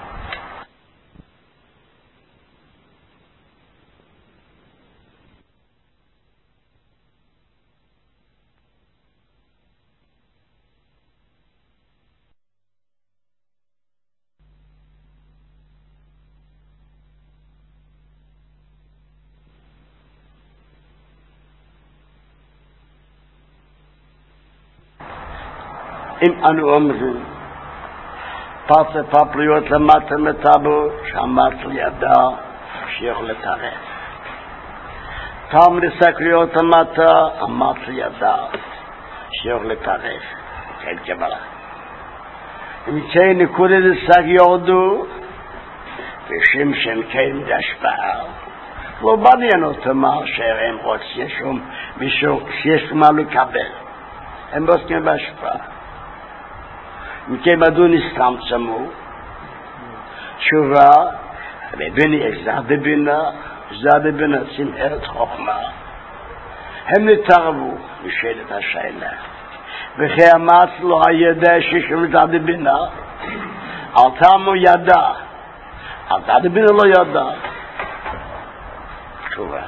אם אנו אומרים פרפליות למטה מטאבו שאמרת לידה שיכול לתרף תלמיד סקריות למטה אמרת לידה שיכול לתרף כן קבלה אם כן נקודת סק יורדו ושם כן דשפעה לא בניין אותם שהם רוצים שום מישהו שיש מה לקבל הם בוסקים בהשפעה מכן מדוע נסתמצמו? תשובה, בבינה יש זד בבינה צמחת חוכמה. הם נתערבו בשאלת השאלה. וכי אמרת לו הידע ששם זד בבינה, אל תמו ידע, אל זד בבינה לא ידע. תשובה.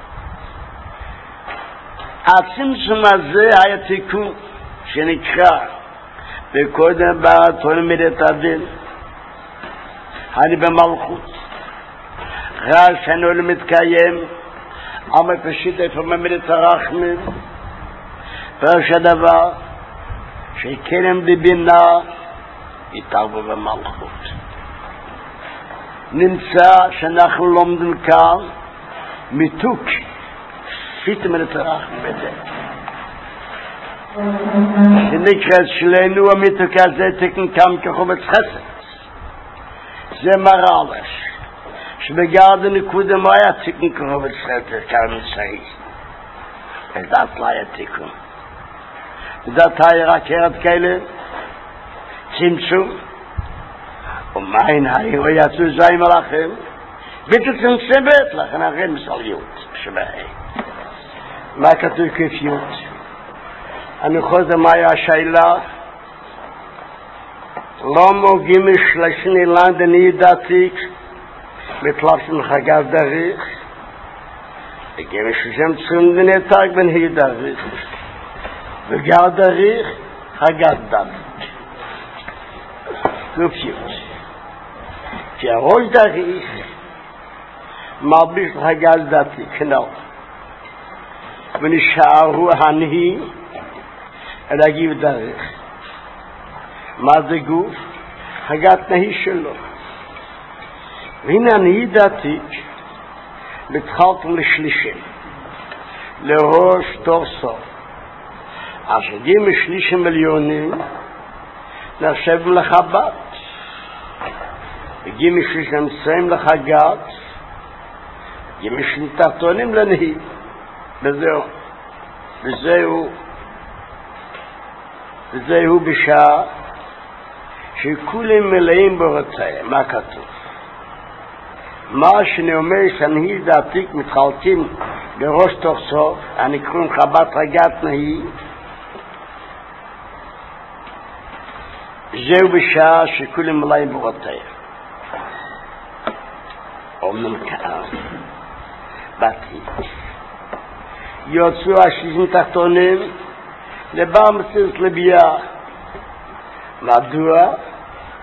הצמצום הזה היה תיקון שנקרא וקודם בעתון מידת הדין אני במלכות רע שאני לא מתקיים אבל פשוט איפה מידת הרחמים פרש הדבר שכנם בבינה התערבו במלכות נמצא שאנחנו לומדים כאן מיתוק פית מידת הרחמים בזה שנקרא שלנו המיתוק הזה תקן כאן כחובץ חסד זה מראה לך שבגרד הנקודה מה היה תקן כחובץ חסד כאן מצאי לדעת לא היה תקן לדעת היה רק הרד כאלה צמצום ומיין היה ויצאו זי מלאכים ותצמצמת לכן הרי מסליות שבהי מה כתוב כפיות אני חוזר מה היה השאלה לא מוגעים משלשני לנדן ידעתי מתלבשים חגב דריך וגם משלשם צריכים דנתק בן ידעריך וגר דריך חגב דריך כפיות כי הראש דריך מלביש חגב דריך כנל ונשארו הנהי להגיב דרך מה זה גוף? הגת נהי שלו והנה אני דעתי מתחלתם לשלישים לראש תורסו אז הגיעים לשלישים מיליונים נחשב לחבת הגיעים לשלישים סיים לחגת הגיעים לשלישים תחתונים לנהי וזהו בשעה שכולם מלאים ברצאי מה כתוב מה שאני אומר שאני דעתיק מתחלקים לראש תוך סוף הנקראים חבת רגעת נהי זהו בשעה שכולם מלאים ברצאי אומנם כאן באתי יוצאו השלישים תחתונים לבא מסירת לביאה מדוע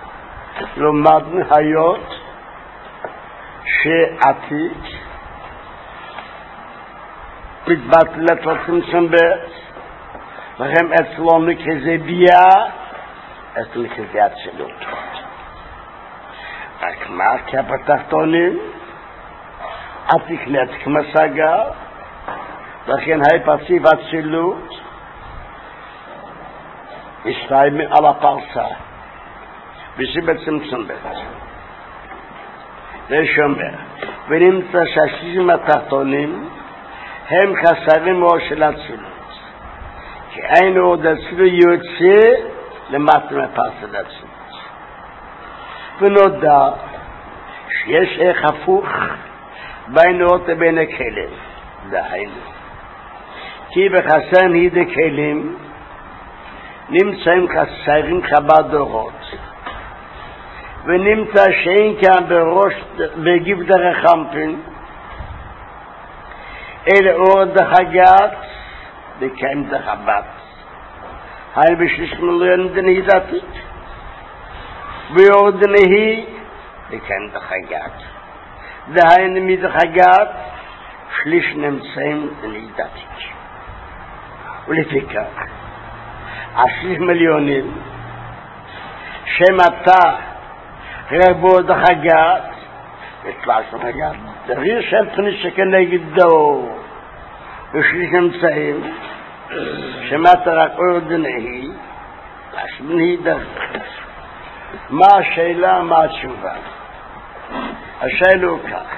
למדנו היות שעתיד מתבטלת לצמצם בית, לכן אצלנו כזה ביאה, אצלנו כזה אצילות. רק מה כפתחתונים? עתיקלת כמשגה, לכן היפציב אצילות, מסתיים על הפרסה, וזה בצמצם בית. זה שומר. ונמצא שהשישים התחתונים הם חסרים מאוד של אצילות. כי אין עוד אצילות יוצא למטה מפרסה לאצילות. ונודע שיש איך הפוך בין אות ובין הכלים. דהיינו. כי בחסר נהיד הכלים נמצאים חסרים חב"ד דורות. ונמצא שאין כאן בראש וגיב דרך חמפין אלה אור דחגת וקיים דחבת היין בשליש מלוין דנהי דתית ואור דנהי וקיים דחגת דהיינו מדחגת שליש נמצאים דנהי דתית ולפיכך השליש מיליונים שמתה רבו דחגת ותלש דחגת דריר של פני שכנגדו ושליש נמצאים שמעת רק אור דנהי השמני דחגת מה השאלה מה התשובה השאלה הוא כך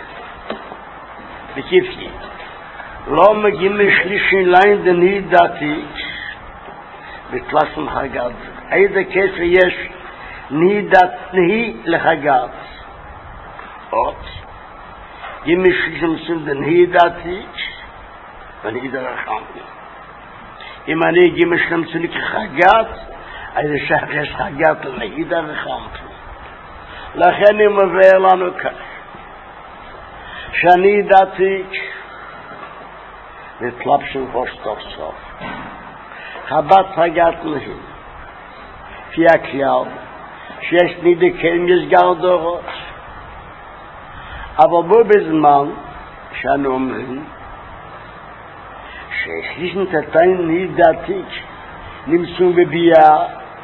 בכיפי לא מגיעים לשלישי ליין דנהי דתי ותלש דחגת איזה כסף יש נהי לחגת עוד ימשלישם דנהי דתית ונהי דרחמתי אם אני ימשלם צוניק חגת אז יש חגת לנהי דרחמתי לכן הוא מבאר לנו כך שאני דתית ותלבשם ראש טוב סוף חבת חגת נהי לפי הכלל שיש נדקם יסגר דורות אבל בו בזמן שאנו אומרים שהשליש נתתיים נדעתיק נמצאו בביאה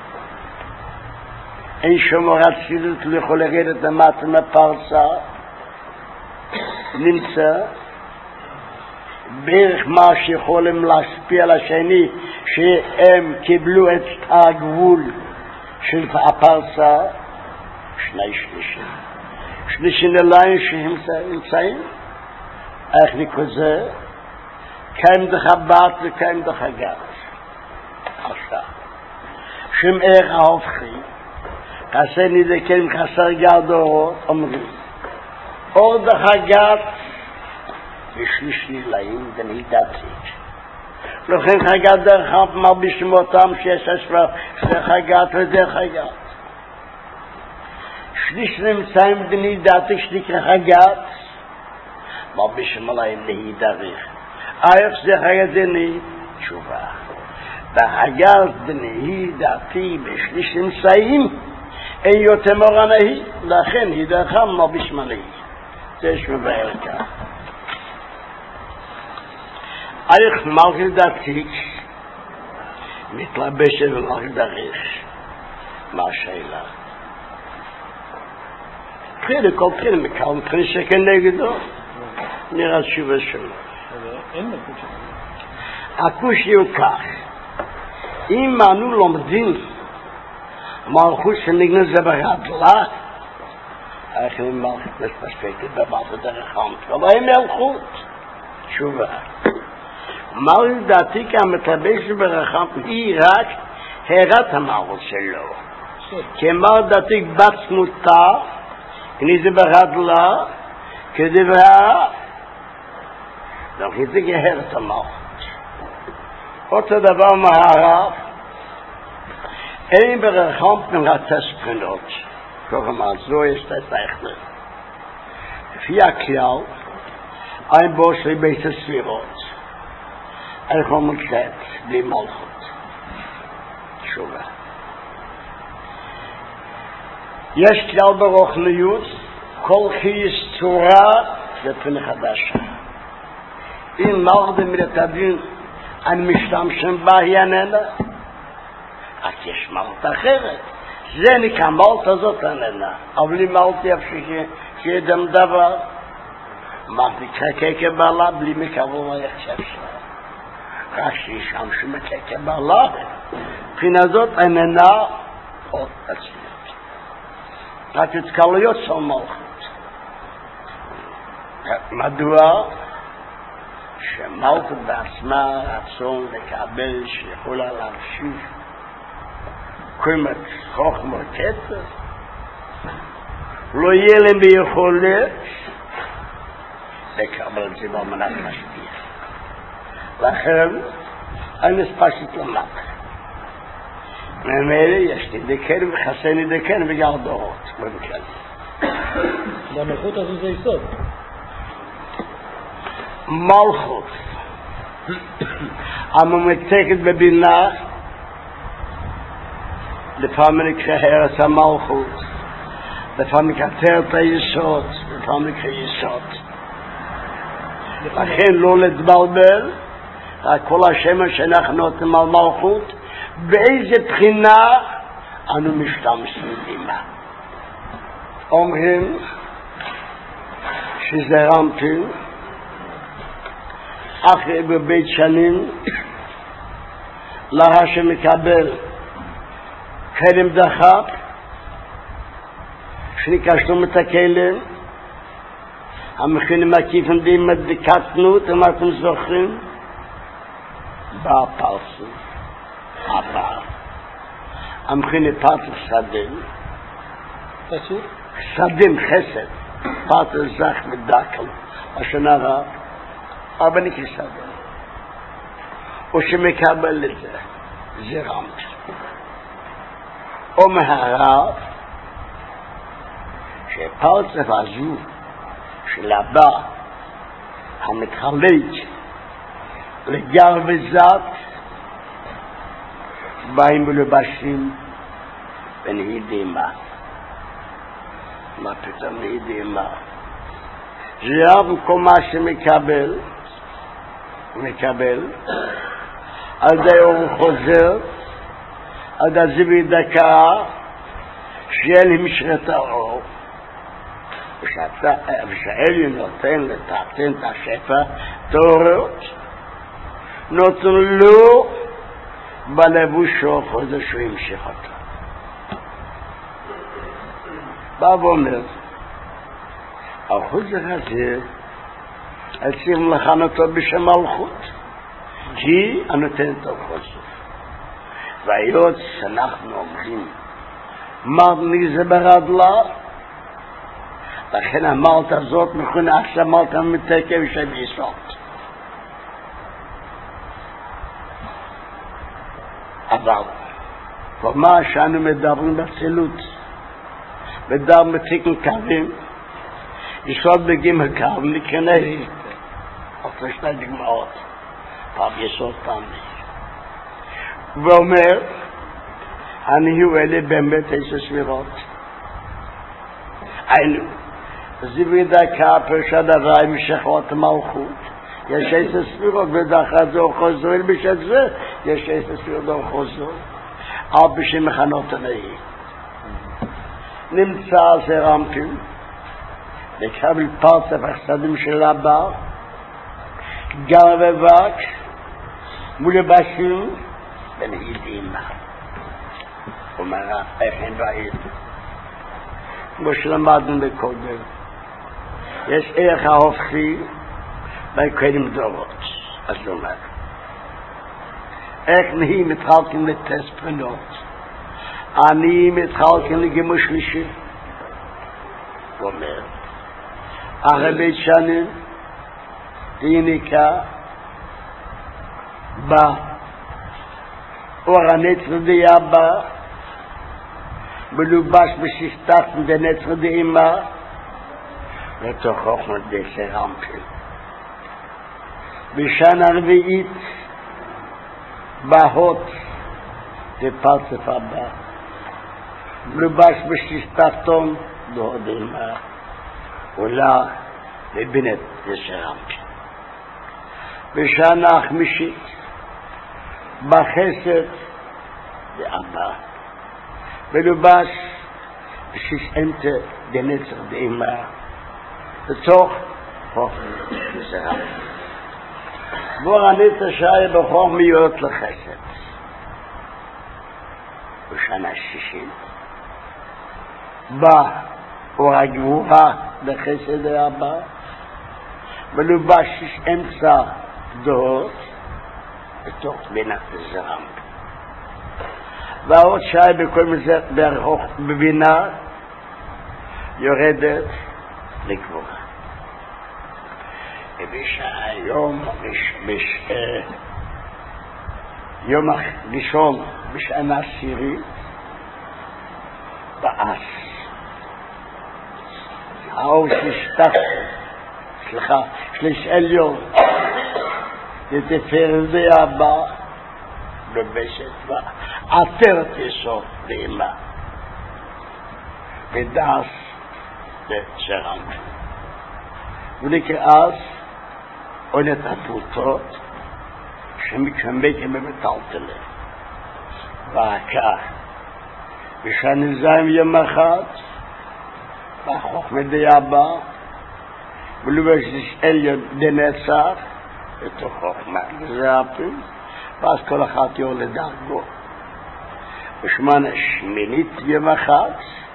אין שומר הצילות לכל לרדת למטה מפרסה נמצא בערך מה שיכולים להשפיע על השני שהם קיבלו את הגבול של הפרסה שני שלישים שלישים אליין שהם נמצאים איך נקרא זה קיים דחבת וקיים דחגת עכשיו שם איך ההופכי חסר נדקם חסר גרדורות אומרים אור דחגת ושליש נלאים דנהידתית לכן חגת דרך מרבישים אותם שיש השוואה דרך חגת ודרך חגת שליש נמצאים דנהידתית שנקרא חגת מרבישים עליהם נהי דרך איך זה חגת דנהי תשובה בחגת דנהי דתי בשליש נמצאים אין יותר מורה נהי לכן היא דרכם מרבישים עליהם זה שמבאר כך איך מלכי דתית מתלבשת במלכי דריך מה השאלה? תחילה כל תחילה מקרם תחילה שכנגדו נראה תשובה שלו הכושי הוא כך אם אנו לומדים מלכות שנגנז בגדלה איך הם מלכות מתפשפקת במלכות דרך אבל הם מלכות תשובה מלכות דתית המתלבשת ברחם היא רק הרת המלכות שלו כי מלכות דתית בעצמותה כניסה בגדלה כדברה זה גהרת המלכות אותו דבר מהרב אין ברחם פנרצס פנות כלומר זו יש תתייכת לפי הכלל אין בו של בית הספירות איך הוא מוקלט בלי מלכות תשובה יש כלל ברוחניות כל חייס צורה זה פני חדשה אם מרדים לתדין אני משתמשים בה היא איננה, אז יש מלט אחרת. זה נקרא מלט הזאת איננה, אבל אם מלט יפשי שידם דבר, מלט נקרא כקבלה בלי מקרוב מה יחשב שלה. רק שישמשו כקבלה, מבחינה זאת איננה עוד עצמית. רק התקלויות של מלכות. מדוע? שמלכות בעצמה רצון לקבל שיכולה להמשיך קומת חוכמה כתר, לא יהיה להם ביכולת לקבל את זה במנת משפיע. לכן אני מספשת למטה. ממילא יש לי דקן וחסני דקן וגרדורות במקרה. והמלכות הזו זה יסוד. מלכות המומתקת בבינה לפעמים נקרא ארץ המלכות, לפעמים נקרא תרת היסוד, לפעמים נקרא יסוד. לכן לא להתבלבל, כל השם שאנחנו נותנים על מלכות, באיזה בחינה אנו משתמשים עימה. אומרים שזה רמפין אחרי בבית שנים לאחר שמקבל כלם דחף שנקשנו את הכלם המכינים מקיפים דים מדקתנות אם אתם זוכרים בא פרסי הבא המכינים פרסי סדים סדים חסד פרסי זך ודקל השנה רב אבל נקרא סדים או שמקבל את זה זה רמת או מהרב שפרצף הזו של הבא המתחלק לגר וזת באים ולבשים ונהידימה. מה פתאום נהידימה? זה אב כל מה שמקבל על די אור חוזר על די זיבי דקה שיהיה לי משרת האור ושאלי נותן לתעתן את השפע תורות נותן לו בלבושו חוזר שהוא ימשיך אותו. בא ואומר החוזר הזה עושים לכן אותו בשם מלכות כי הנותן את החוזר והיות שאנחנו אומרים מרדני זה ברדלה לכן המלט הזאת מכונה עכשיו מלט המתקה ושם יסוד אבל ומה שאנו מדברים בצילות מדבר מתיקן קווים יסוד בגים הקווים לכנס אז יש לה דגמאות פעם יסוד פעם ואומר אני הוא אלה באמת איזה סבירות היינו זיבי דקה פרשת הרי משכות מלכות יש איזה סבירות ודחת זו חוזרים בשת זה יש איזה סבירות חוזר אבל בשם מכנות הנהי נמצא זה רמפים לקבל פרצף החסדים של הבא גר ובק מול הבשים ונהידים אומר איך אין בעיר כמו שלמדנו בקודם יש ערך ההופכי בקודם דורות אז אומר איך נהי מתחלקים לתספנות אני מתחלקים לגימוש שלישי אומר אחרי בית שנים דיניקה בא אור הנצר דיאבא מלובש בשפתת דנצר דיאמא לתוך חוכמת דסר רמפל בשנה רביעית בהות בפרצף הבא מלובש בשפתתון דאמא עולה לבינת דסר רמפל בשנה החמישית, בחסד דאבא, ולובש בסיסאנטה דנצר דאמא, בתוך חוך זרה. בורנית השעיה בחוך מיועט לחסד. בשנה השישית, בא אור הגבורה בחסד דאבא, ולובש סיסאנטה דהות, בתוך בינת הזרם. והעוד שעה בכל מזרת ברחוך בבינה יורדת לגבורה. ובשעה יום ראשון בשנה עשירית באס האור ששתף שליש עליון לתפארת דאבא בבשת ועטרת יסוד דאמא ודעס דשרם ולכאז עונת הפרוטות שמתחמקים במטלטלה והכה ושנזיים יום אחד בחוכמה דאבא ולובש עליון דנצח בתוך חוכמה זה הפים ואז כל אחת יור לדרגו. בשמונה שמינית יום אחד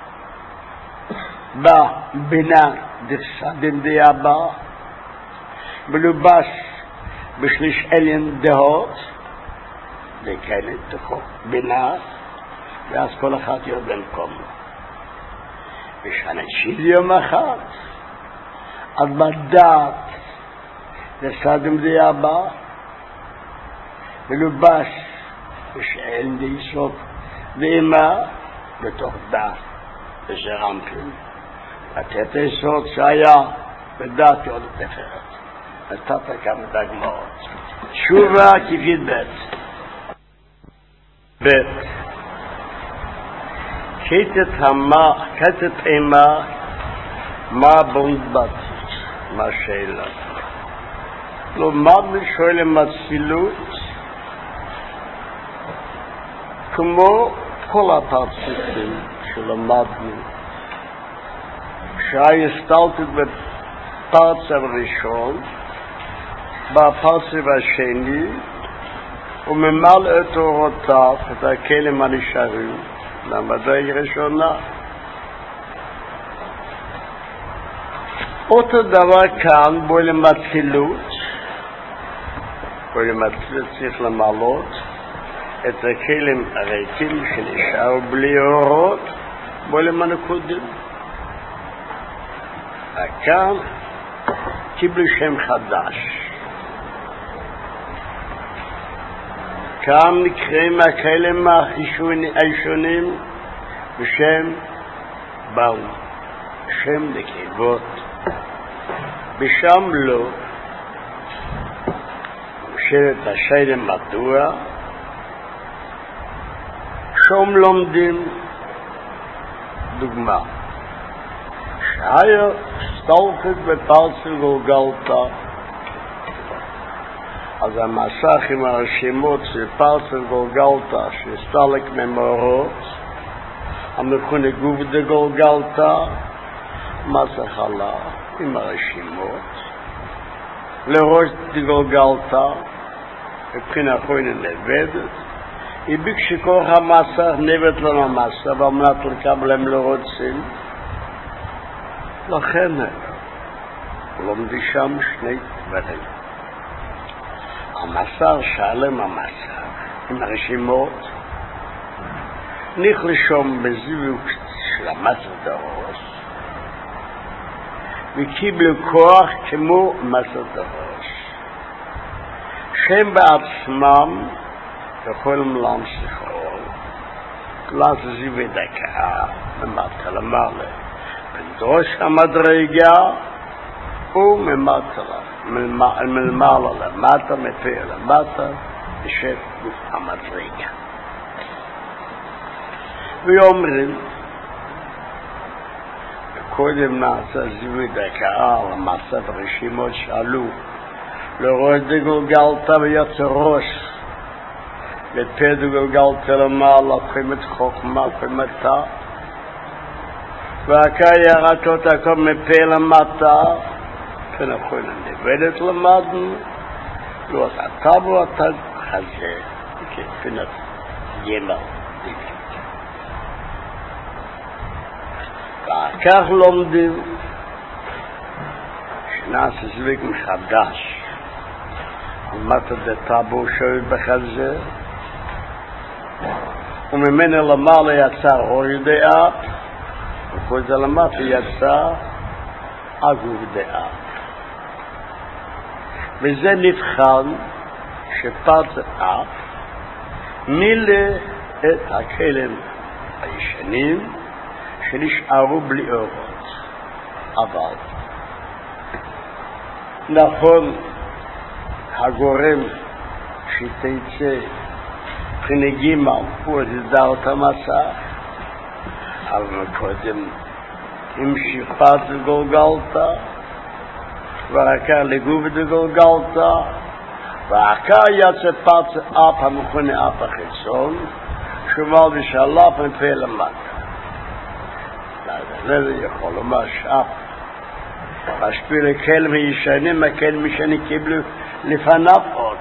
בא בינה דסדים דאבא מלובש בשליש עליון דהות וכאלה תוכו בינה ואז כל אחת יור במקום. בשנה שישית יום אחד אז בדעת דסדים דאבא מלובש בשעל דיסות דאמא בתוך דעת ושרמפים לתת יסוד שהיה בדעת יוד תפארת. נתת כמה דוגמאות. תשובה כפית בית כתת אימה מה בונדבת מה שאלה לומד לשאול למצילות כמו כל הפרצופים שלמדנו שהיה הסתלטת בפרצף הראשון בפרצף השני וממלא את אורותיו את הכלים הנשארים למדרגה ראשונה. אותו דבר כאן בו למצילות צריך למלות את הכלים הריקים שנשארו בלי אורות בו למנקודים. וכאן קיבלו שם חדש. כאן נקראים הכלים הראשונים בשם באו, שם נקבות. בשם לא, בשאלת השאלה מדוע, שום לומדים דוגמה. שהיה סתלחת בפרצל גולגלתה, אז המסך עם הרשימות של פרצל גולגלתה שסתלק ממורות, המכונה גוף דגולגלתה, מסך עלה עם הרשימות, לראש דגולגלתה, מבחינה חוינה נבדת, איביק שכוח המסך נבט לנו המסך, ואמנת לקבל הם לא רוצים, לכן לומדי שם שני דברים. המסך שלם המסך עם הרשימות נכלשום בזיווג של המסך דרוש וקיבלו כוח כמו מסך דרוש שהם בעצמם יכולים להמשיך לעשות זיווג דקה ממטה למעלה בדרוש המדרגה וממטה מלמעלה למטה מפה למטה ישב גוף המדרגה ואומרים קודם נעשה זיווג דקה למעשה ברשימות שעלו לראש דגולגלתא ויוצא ראש. לפה דגולגלתא למעלה, הופכים את חוכמה, הופכים את תא. והקה ירקות הכל מפה למטה, כן הכל נבדת למדנו, לא עשה טבו אתה חזה, כפינת ימל. וכך לומדים, שנעשה זוויק מחדש, ומטה דטבו שוי בחזה, וממנו למעלה יצא ראש דעה, וכל זה למטה יצא אגור דעה. וזה נבחן שפרץ אף מילא את הכלים הישנים שנשארו בלי אורות. אבל נכון הגורם שתצא פנגימה הוא דעת המסע, אבל קודם המשיך פרץ גולגלתא ורקה לגוף דגולגלתא ועקה יצא פרץ אף המכונה אף החיצון שובל ושלף מפה למטה. זה יכול לומר שאף משפיע לכלים הישנים, הכלים הישנים קיבלו לפניו עוד.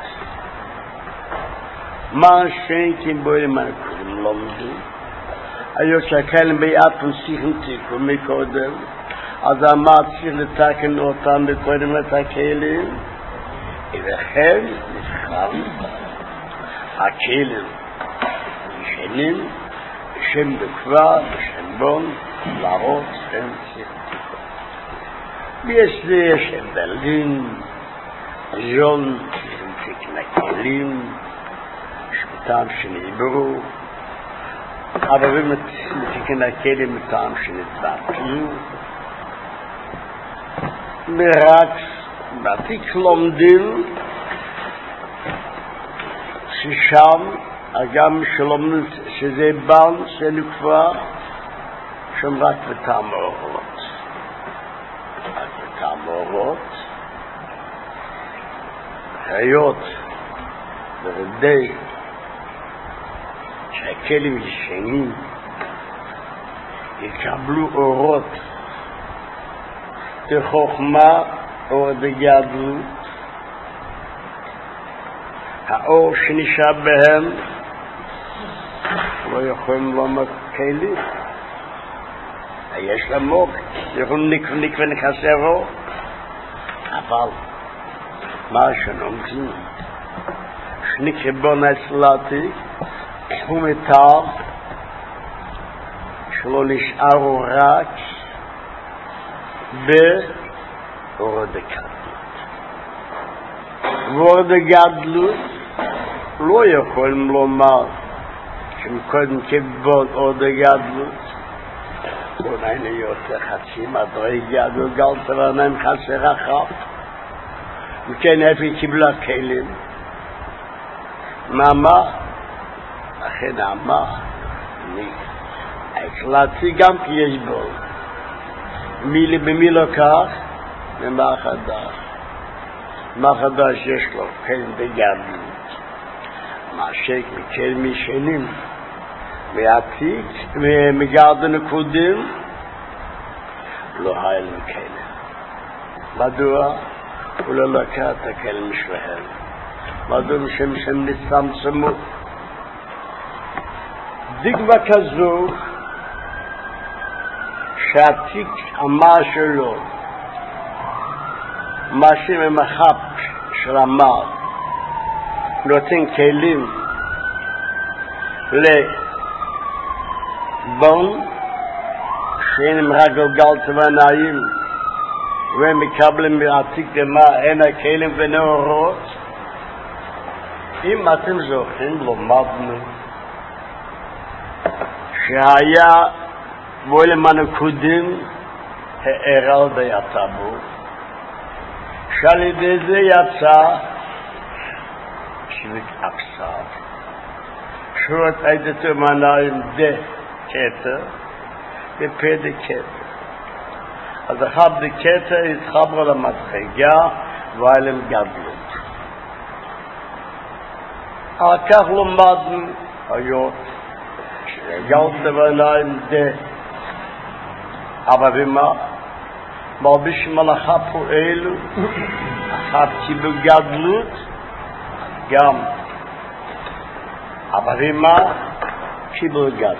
מה שאין בו למען קודם לומדו, היו שהכלים ביעפם שיחם תיקו מקודם, אז אמר צריך לתקן אותם בקודם את הכלים, ולכן נבחן הכלים ישנים, בשם בקווה, בשם בון, להראות שם שיחם תיקו. ויש הבדלים, ז'ון שיחם תיקן הכלים, מטעם שנעברו, אבל באמת תיקן הכלים מטעם שנתבטלו. ורק בעתיק לומדים ששם גם שלומדים שזה בן שנקבע שם רק בטעם אורות. רק בטעם אורות. היות ודי שהכלים ישנים יקבלו אורות כחוכמה או דגדלות, האור שנשאר בהם לא יכולים לומר כלים. יש להם מוק, יכולים נקווה נכסר אור, אבל מה שנומדים שנקרא בון הצלתי הוא מתאר שלא נשארו רק באור דגדלות. ואור דגדלות לא יכולים לומר שמקודם כבון אור דגדלות אולי יותר חצי מדרי גדול גלת ועניים חסר אחת וכן איפה קיבלה כלים מה אכן אמר החלטתי גם כי יש בו מילי במילו כך ומה חדש. מה חדש יש לו? כן דגדלות. מה שק מכן משנים מעתיק ומגרדן הקודם לא היה לו כלים. מדוע? הוא לא לקח את הכלים שלהם. מדוע? שהם נצמצמו. דגמה כזו שהתיק אמר שלו משהו ממחפ של אמר נותן כלים לבון שאין רק גלגלת ועניים והם מקבלים מהתיק למה אין הכלים ונאורות. אם אתם זוכרים לומדנו שהיה בולמן הקודם הערל ביתבו שעל ידי זה יצא שביק אקסר שורת עדתו מנהים דה קטר ופה דה קטר. אז אחד דה קטר התחבר למדרגה ואלם גדלות על כך למדנו היום שגלת בעיניים דה אבל ומה מלביש מלאכה פועלו אחת שבגדלות גם אבל ומה שבגדלות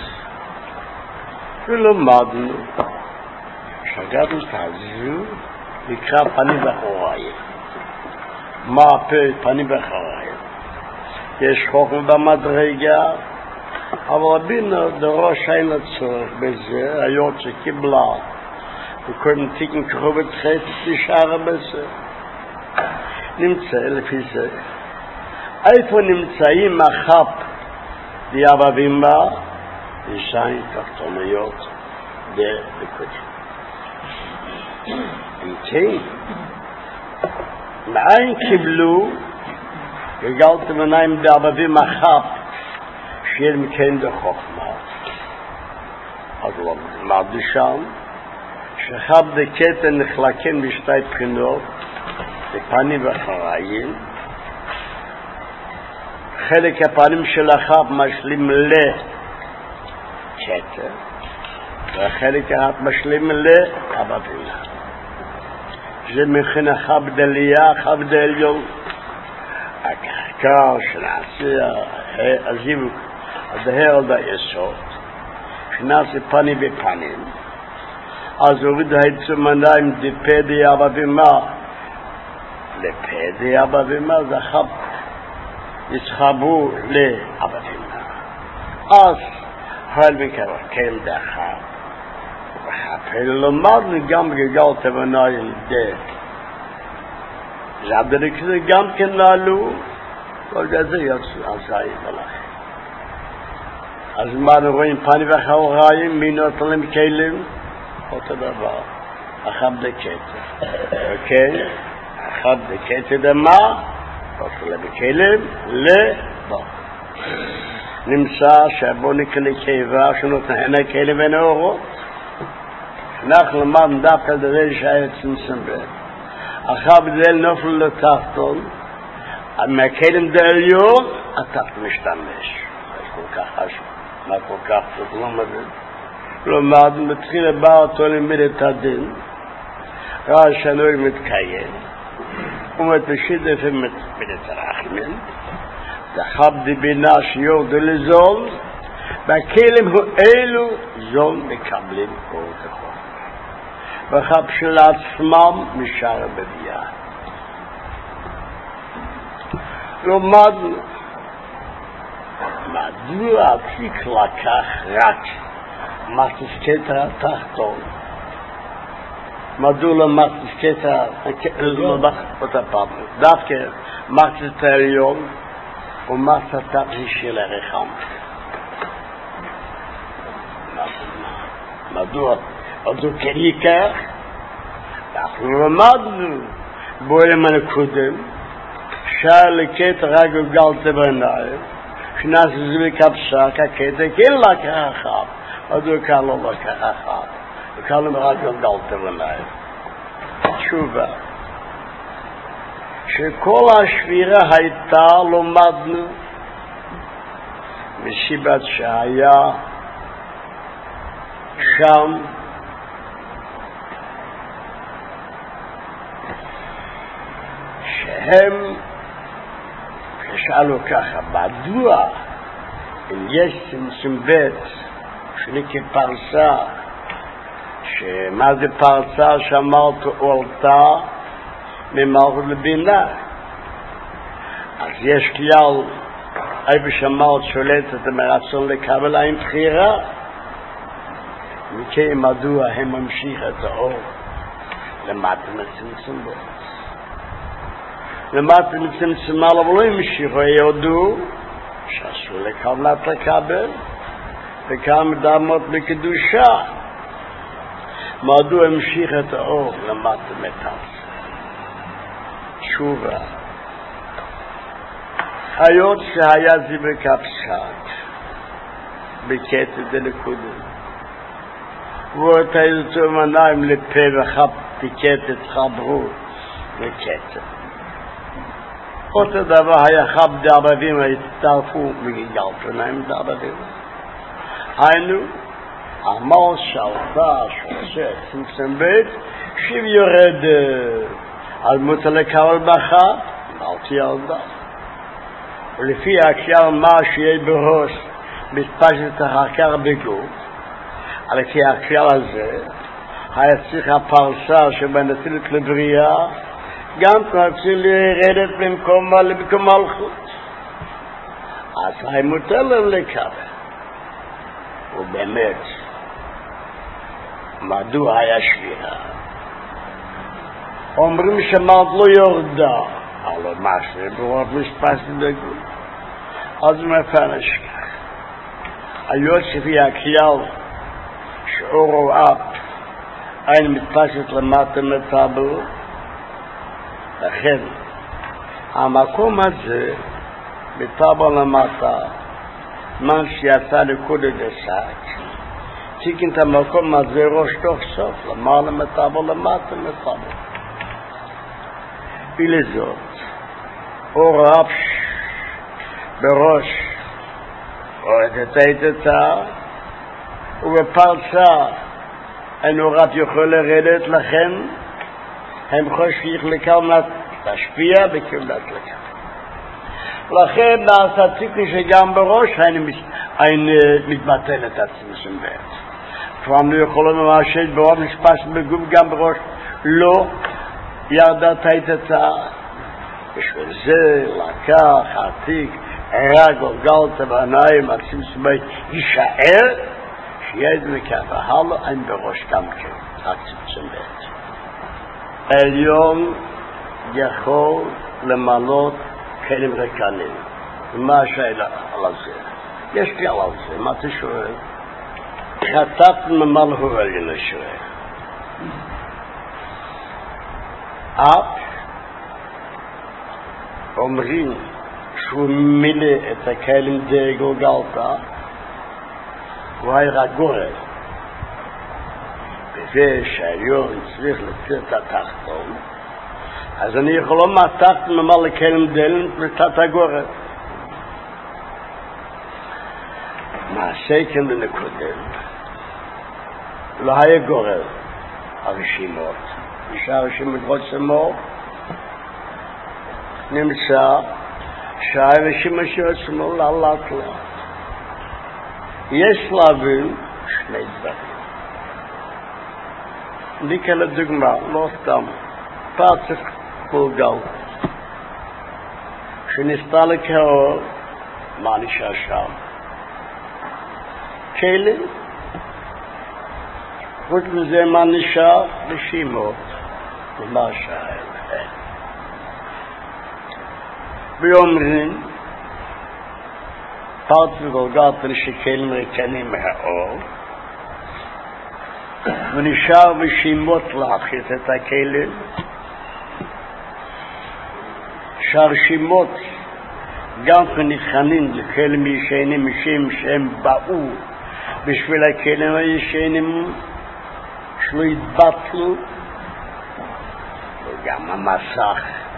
ולמדנו שהגדלות הזו נקרא פנים ואחוריים מה פנים ואחוריים יש חוכמה במדרגה אבל רבינו דרוש אין לצורך בזה היות שקיבלה וקודם תיקן קרובת חסד נשאר בזה נמצא לפי זה איפה נמצאים החפ דיאבבים בה ישיים תחתוניות דקודים אם כן מאין קיבלו גלגלתם עיניים דיאבבים החפ שיהיה מכן דחוכמה אז למדו שם שחב דקטן נחלקים בשתי בחינות בפנים ואחריים חלק הפנים של החב משלים לקטן וחלק החב משלים לאבבינה זה מכן החב דליה חב דליון הקרקע שנעשה הזיווג הדהר על היסוד שנעשה פנים בפנים אז הוריד העצום עיניים דפדי אבבימה לפדי אבבימה זה חב יסחבו לאבבימה אז הל וקרקל דחב וחפל למדנו גם גלגלתם עיניים זה הדרך זה גם כן נעלו כל זה יצאו עשאי מלאכי אז מה אנחנו רואים פנים ואחריים מי נותן להם כלים אותו דבר אחת דקטה אוקיי אחת דקטה דמה נותן להם כלים לבא נמצא שבו נקנה קיבה שנותן כלים ונאורות אנחנו למדנו דווקא דרך שהיה צמצם אחר בדל נופל לתחתון מהכלים דעליון אתה משתמש זה כל כך חשוב מה כל כך טוב למדנו מתחיל הבא אותו למד את הדין ראה שנוי מתקיים ומתשיד לפי מתמדת הרחמים דחב דבינה שיורדו לזול והכלים אלו זול מקבלים כל כחול וחב של עצמם משאר בביאה למדנו מדוע התיק לקח רק מתסקטר התחתון מדוע למתסקטר אותה פעם דווקא מתסקטר העליון ומתסקטר של הרחם מדוע אז הוא כעיקר אנחנו למדנו בואי למנקודם שער לקטע רק גלגלת בעיניים שנעשה זה בקפסה כקטע כן לקח אחת אז הוא כאן לא לקח אחת וכאן רק גלגלת בעיניים תשובה שכל השבירה הייתה למדנו מסיבת שהיה שם שהם שאלו ככה מדוע אם יש צמצום בית שנקרא פרסה שמה זה פרסה שאמרת הועלתה ממערכת לבינה אז יש כלל איפה שאמרת שולטת מרצון לקבל עם בחירה מכן מדוע הם ממשיך את האור למטה מצמצום בית למטה מצמצום אבל לא המשיכו יודו שאסור לקבלת לקבל וכמה דמות בקדושה מדוע המשיך את האור למטה מטלס תשובה היות שהיה זה בקפסק בקטע דלקודם ואתה יוצא מניים לפה וחב תקטע תחברו בקטע אותו דבר היה חב דערבים הצטרפו מגלפניים דערבים. היינו, עמל שלטה שעושה צמצם בית, שיב יורד על מותר לקבל בכה, אמרתי ילדה. ולפי הכלל מה שיהיה בראש מתפשט אחר כך בגוף, על לפי הכלל הזה, היה צריך הפרסה שבנטילת לבריאה, גם צריך לרדת במקום מלכות. אז היה מותר להם לקבל. ובאמת, מדוע היה שבירה? אומרים שמעת לא יורדה, אבל מה שברוב משפט בגוף. אז מפרש כך. היות שפי הכלל שאורו אפ אין מתפשט למטה מטאבו, לכן המקום הזה מטאבו למטה מן שיצא לקודד השק תיקן את המקום הזה ראש תוך סוף למעלה מטאבו למטה מטאבו ולזאת אור אפ בראש הורדת היתתה ובפרצה אינו רב יכול לרדת לכן הם חושבים לכלמת תשפיע בכלמת לכם לכן נעשה תיקון שגם בראש אין מתבטל את עצמם בעצם כפרנו יכולים למשש ברוב משפש בגוף גם בראש לא ירדת היתתה בשביל זה לקח עתיק הרג או גלת בעיניים עצים סבי יישאר שיהיה מכאן והלאה אין בראש גם כן עצים בעצם עליון יכול למלות כלים רקנים מה השאלה על זה? יש לי על זה, מה אתה שואל? חטאת ממלהו עליון השואל אף אומרים שהוא מילא את הכלים דגו גלתה הוא היה רק גורל בזה שהעליון צריך לצאת התחתון אז אני יכול לומר תחת ממלא כלים דלן ותת הגורל מעשה כן לנקודם לא היה גורל הרשימות נשאר רשימות רוצמור נמצא שהרשימה שעצמו לעלת לה יש להבין שני דברים ניקה לדוגמה לא סתם פרצף פולגל שנסתה לקרוא מה נשאר שם כלים חוץ מזה מה נשאר רשימות ומה שהאלה ואומרים פרצף פולגל שכלים רקנים מהאור ונשאר רשימות להחית את הכלים שהרשימות גם כנכנין לכלים ישנים משם שהם באו בשביל הכלים הישנים שלא יתבטלו וגם המסך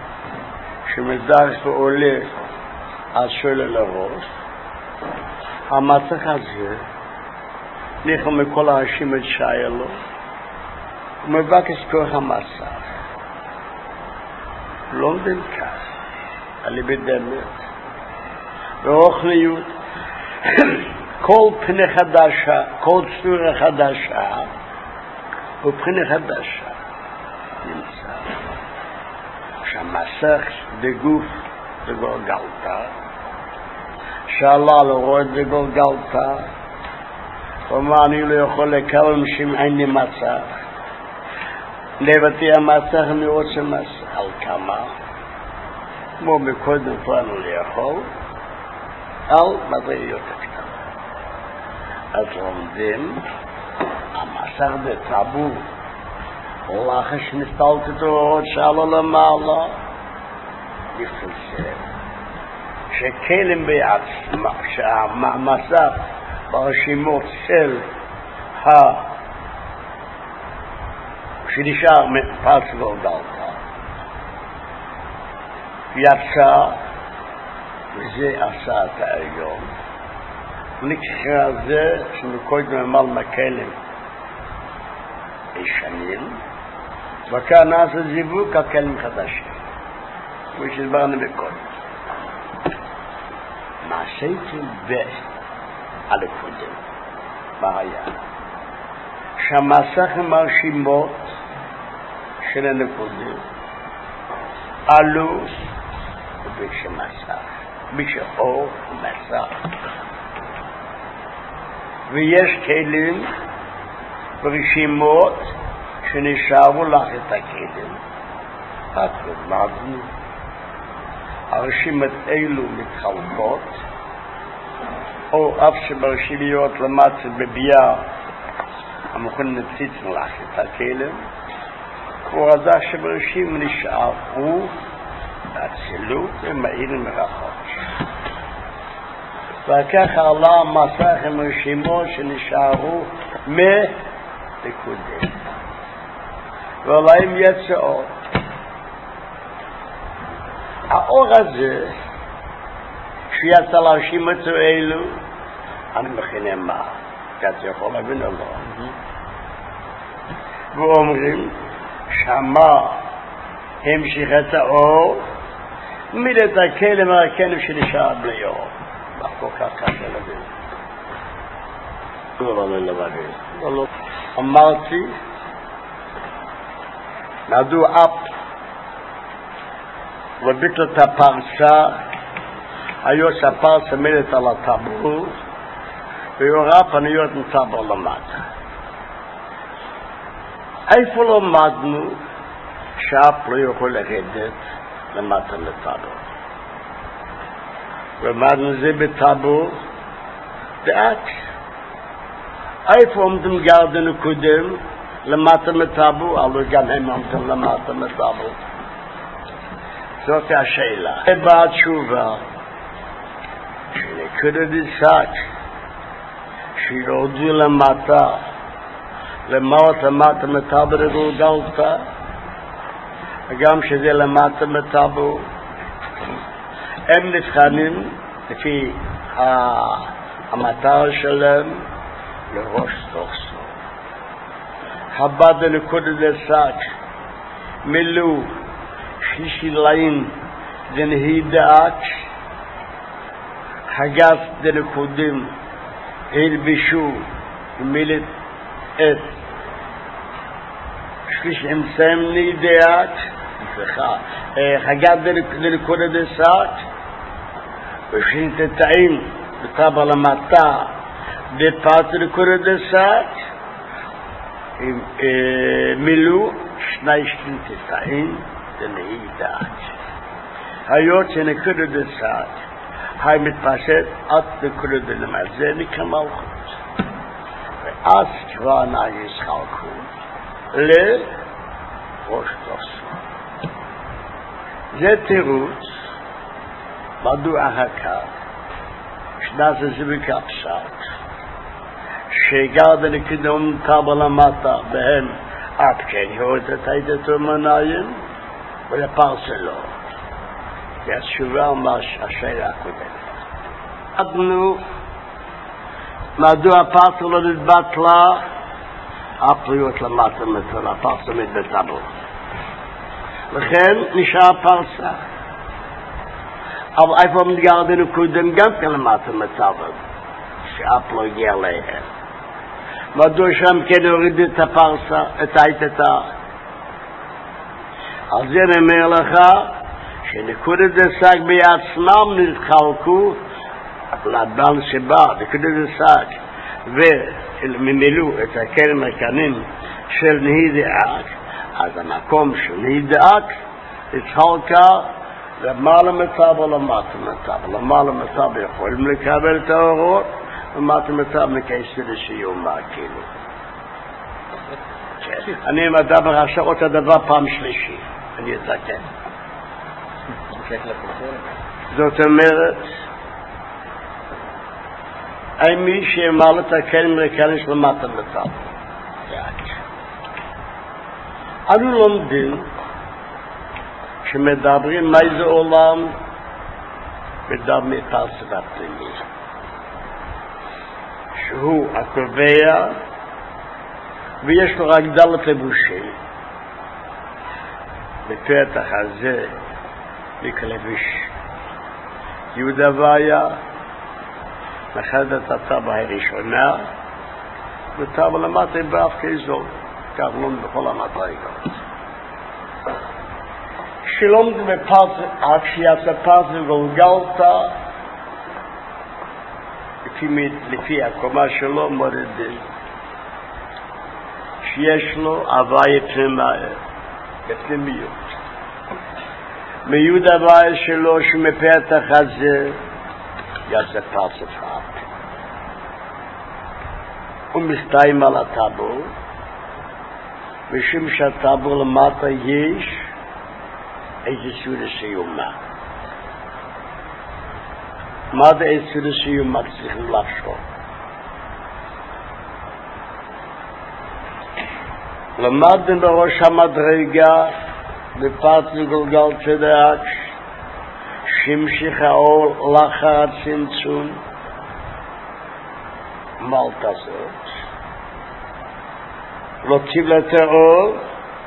שמדרס ועולה על שולל הראש המסך הזה נכנע מכל הרשימות שהיה לו ומבקש כוח המסך לומדים כך על בדמת ואוכליות כל פני חדשה כל צורה חדשה ופני חדשה נמצא שהמסך בגוף בגולגלתה שעלה לרוד בגולגלתה ומה אני לא יכול לקבל משם אין לי מסך לבתי המסך אני רוצה מסך על כמה כמו מקודם פרנו לאכול על מדעיות הקטנה אז לומדים המסך בטאבו ולאחר שנסתלת אותו עוד שעלה למעלה יפלסם שכלים בעצמה שהמסך ברשימות של שנשאר מפרץ גולגלתה יצא, וזה עשה את העליון. נקרא זה שמקודם אמר מקלם ישנים, וכאן נעשה זיווג הכלים חדשים. כמו שהסברנו מקודם. מה עשיתם על הקודם? מה היה? שהמסך עם הרשימות של הנקודים עלו ובשמסך, בשחור ומסך. ויש כלים ורשימות שנשארו לך את הכלים. את למדנו. הרשימות אלו מתחלקות, או אף שברשימיות למדנו בביאה, המכון נציצנו לך את הכלים, ורזה שברשימות נשארו באצילות ומאירים מרחוק. וכך עלה המסך עם רשימות שנשארו מנקודים. ואולי יצא אור. האור הזה, שיצא לרשימות האלו, אני מכינה מה? כי אתה יכול להבין או לא. ואומרים, שמה המשיך את האור, מילת הכלם הכלב שנשאר בלי אור. כל כך קשה להבין. לא להבין. אמרתי, נדעו אפ וביטל את הפרסה, היו שהפרסה מילת על הטבור, ויורה פניות נטבור למטה. איפה למדנו שאפ לא יכול לרדת למטה לטבור? ולמדנו זה בטבור דעת. איפה עומדים גרדנו קודם למטה מטבור? אבל גם הם עומדים למטה מטבור. זאת השאלה. באה תשובה שנקודת דסק שיורדו למטה למטה מטבור גולגלתה, וגם שזה למטה מטבור הם נבחנים לפי המטר שלהם לראש תוכסו. הבא דנקודת דסק מילאו שישילאים דנהי דעת, הגף דנקודים הלבישו ומילאת את שליש אמצעים ני דעת, הגף דנקודת דסק ושנתתאים בטבר למטה דפת דנקודת דסק מילאו שני שנתתאים דנהי דעת. היות שנקודת דסק היא מתפשט עד נקודת דלמד, זה נקרא מלכות. ואז כבר נעיס חלקות לראש תוספות. זה תירוץ מדוע אחר שנעשה זה בקפסת שגר דנקדום טבר למטה בהם עד כן יורד את הידתו מניים ולפרסלו. זה התשובה מה השאלה הקודמת. עדנו מדוע הפרסה לא נתבטלה, הפריות למטה מצלה, הפרסה מתבטלה. לכן נשאר פרסה. אבל איפה מתגר דנו קודם גם כן למטה מצלה, שאף לא הגיע להם. מדוע שם כן הוריד את הפרסה, את היתתה. על זה נאמר לך, שנקודת דסק בעצמם נתחלקו לבן שבא, נקודת דסק, וממילאו את הכלים הקנים של נהי דעת, אז המקום של נהי דעת התחלקה למעלה מצב או למטה מצב. למעלה מצב יכולים לקבל את האורות, למטה מצב מקייסי לשיום כאילו. אני מדבר השעות הדבר פעם שלישי, אני אתזכן. זאת אומרת, מי שאמר את הכלים לקלש למטה מצב. אנו לומדים כשמדברים מה זה עולם, מדברים מפרסם הפנימי. שהוא הקובע, ויש לו רק דלת לבושי. בפתח הזה, בקלביש יהודה ויה, נחדת הטבע הראשונה, וטבע למטה באף כזו, כך לא בכל המדרגות. כשלומדים כשיצא פרסם גולגלתה, לפי הקומה שלו מורדים, שיש לו הוויה בפנימיות. מיהודה הוויה שלו שמפתח הזה יצא פרסם חד. הוא מסתיים על הטבור, משום שהטבור למטה יש איזה סורה סיומה. מה זה איזה סורה סיומה צריכים לחשוב? למדנו בראש המדרגה בפרסם גולגל צדק שהמשיך האור לאחר הצמצום. מלת הזאת לא קיבלה את האור,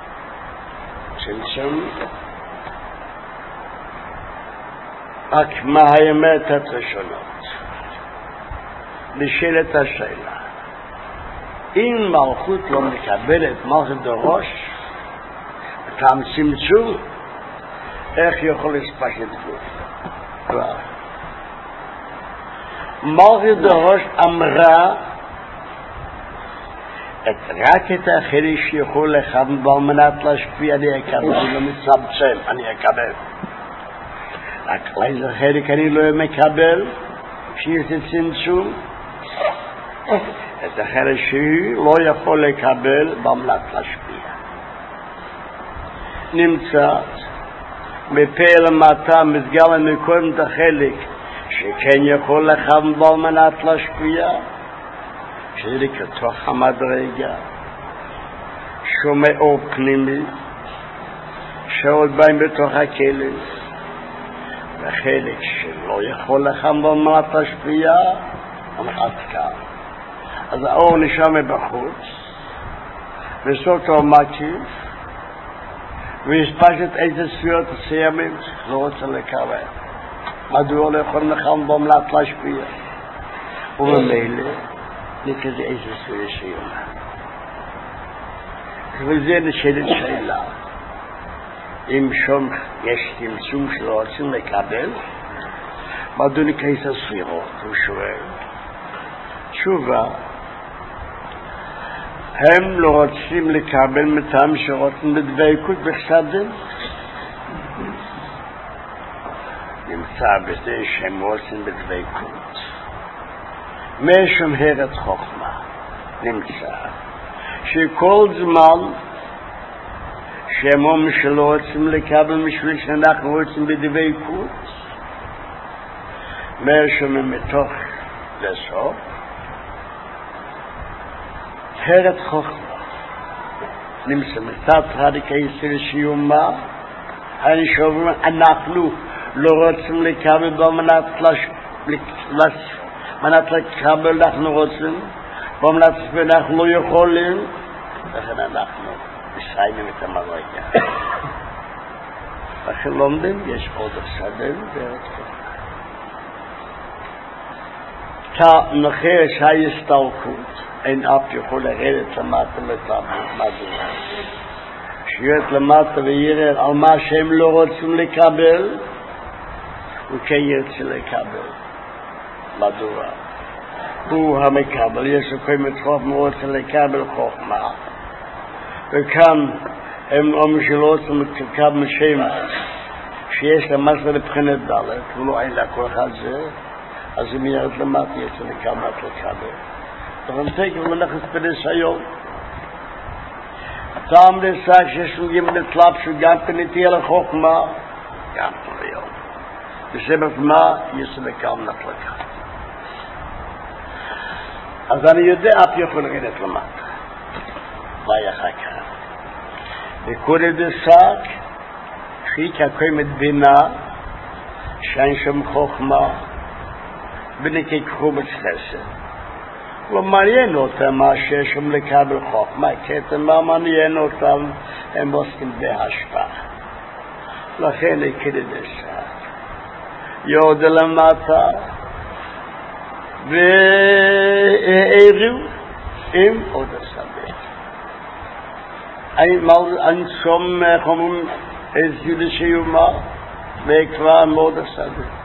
צמצום, רק מה האמת הראשונות. נשאלת השאלה, אם מלכות לא מקבלת מלכות דרוש ותם צמצום, איך יכול לספק את גוף? מלכות דרוש אמרה רק את האחרי שיכול לכוון על מנת להשפיע, אני אקבל, אני לא מצמצם, אני אקבל. רק לאיזה חלק אני לא מקבל, שיש את צמצום, את החלק שהוא לא יכול לקבל במנת להשפיע. נמצא מפה למטה מסגל המקום את החלק שכן יכול לכוון במנת להשפיע, שזה כתוך המדרגה, שומע אור פנימי, שעוד באים בתוך הכלב, וחלק שלא יכול לכם במנת להשפיע, עד כאן. אז האור נשאר מבחוץ, וסוף הוא מקיף, ויספשת איזה ספירות מסוימים, לא רוצה לקבל. מדוע לא יכול לכם במנת להשפיע? ובמילא, לכזה איזה ספירות שיומה. וזה נשאלת שאלה. אם שום יש צמצום שלא רוצים לקבל, מדוע לכיס הספירות? הוא שואל. תשובה, הם לא רוצים לקבל מטעם שרוצים בדבקות בחסדים. נמצא בזה שהם רוצים בדבקות. משום הרת חוכמה נמצא שכל זמן שהם אומרים שלא רוצים לקבל משביל שאנחנו רוצים בדבקות, משום מתוך לסוף הרת חוכמה נמצא מצד חדיקה ישראל שיומה, אני שאומרים אנחנו לא רוצים לקבל במנת מנת לקבל אנחנו רוצים, במנת אנחנו לא יכולים, לכן אנחנו מסיימים את המדרגה. לכן לומדים, יש עוד סדר והרד חוכמה. כנחש ההסתלקות, אין אף יכול לרדת למטה מדוע. שירת למטה וירד על מה שהם לא רוצים לקבל, הוא כן ירצה לקבל. מדוע? הוא המקבל, יש לו כל מצוות מאוד לקבל חוכמה. וכאן הם אומרים שלא רוצים לקבל משם שיש להם משהו לבחינת דלת, ולא אין לה כוח על זה, אז אם ירד למטה יש לו לקבל. אבל תקף מנחס בניסיון. טעם לסק שיש לו גימל תלב שגם פניתי על החוכמה, גם פניון. בשבת מה יש לו לקבל נחלקה. אז אני יודע אף יכול לרדת למטה. מה יחכה? וקורא דסק כי כקוימת בינה, שאין שם חוכמה, בנקי קרובץ חסד. לא מעניין אותם מה שיש שם לקבל חוכמה, כי מה מעניין אותם, הם עוסקים בהשפעה. לכן הקרידשה. יוד למטה, והעירו עם עוד הסביר. אין שום חומרים, איזה יהודי שיומר, ויקרא עם עוד הסביר.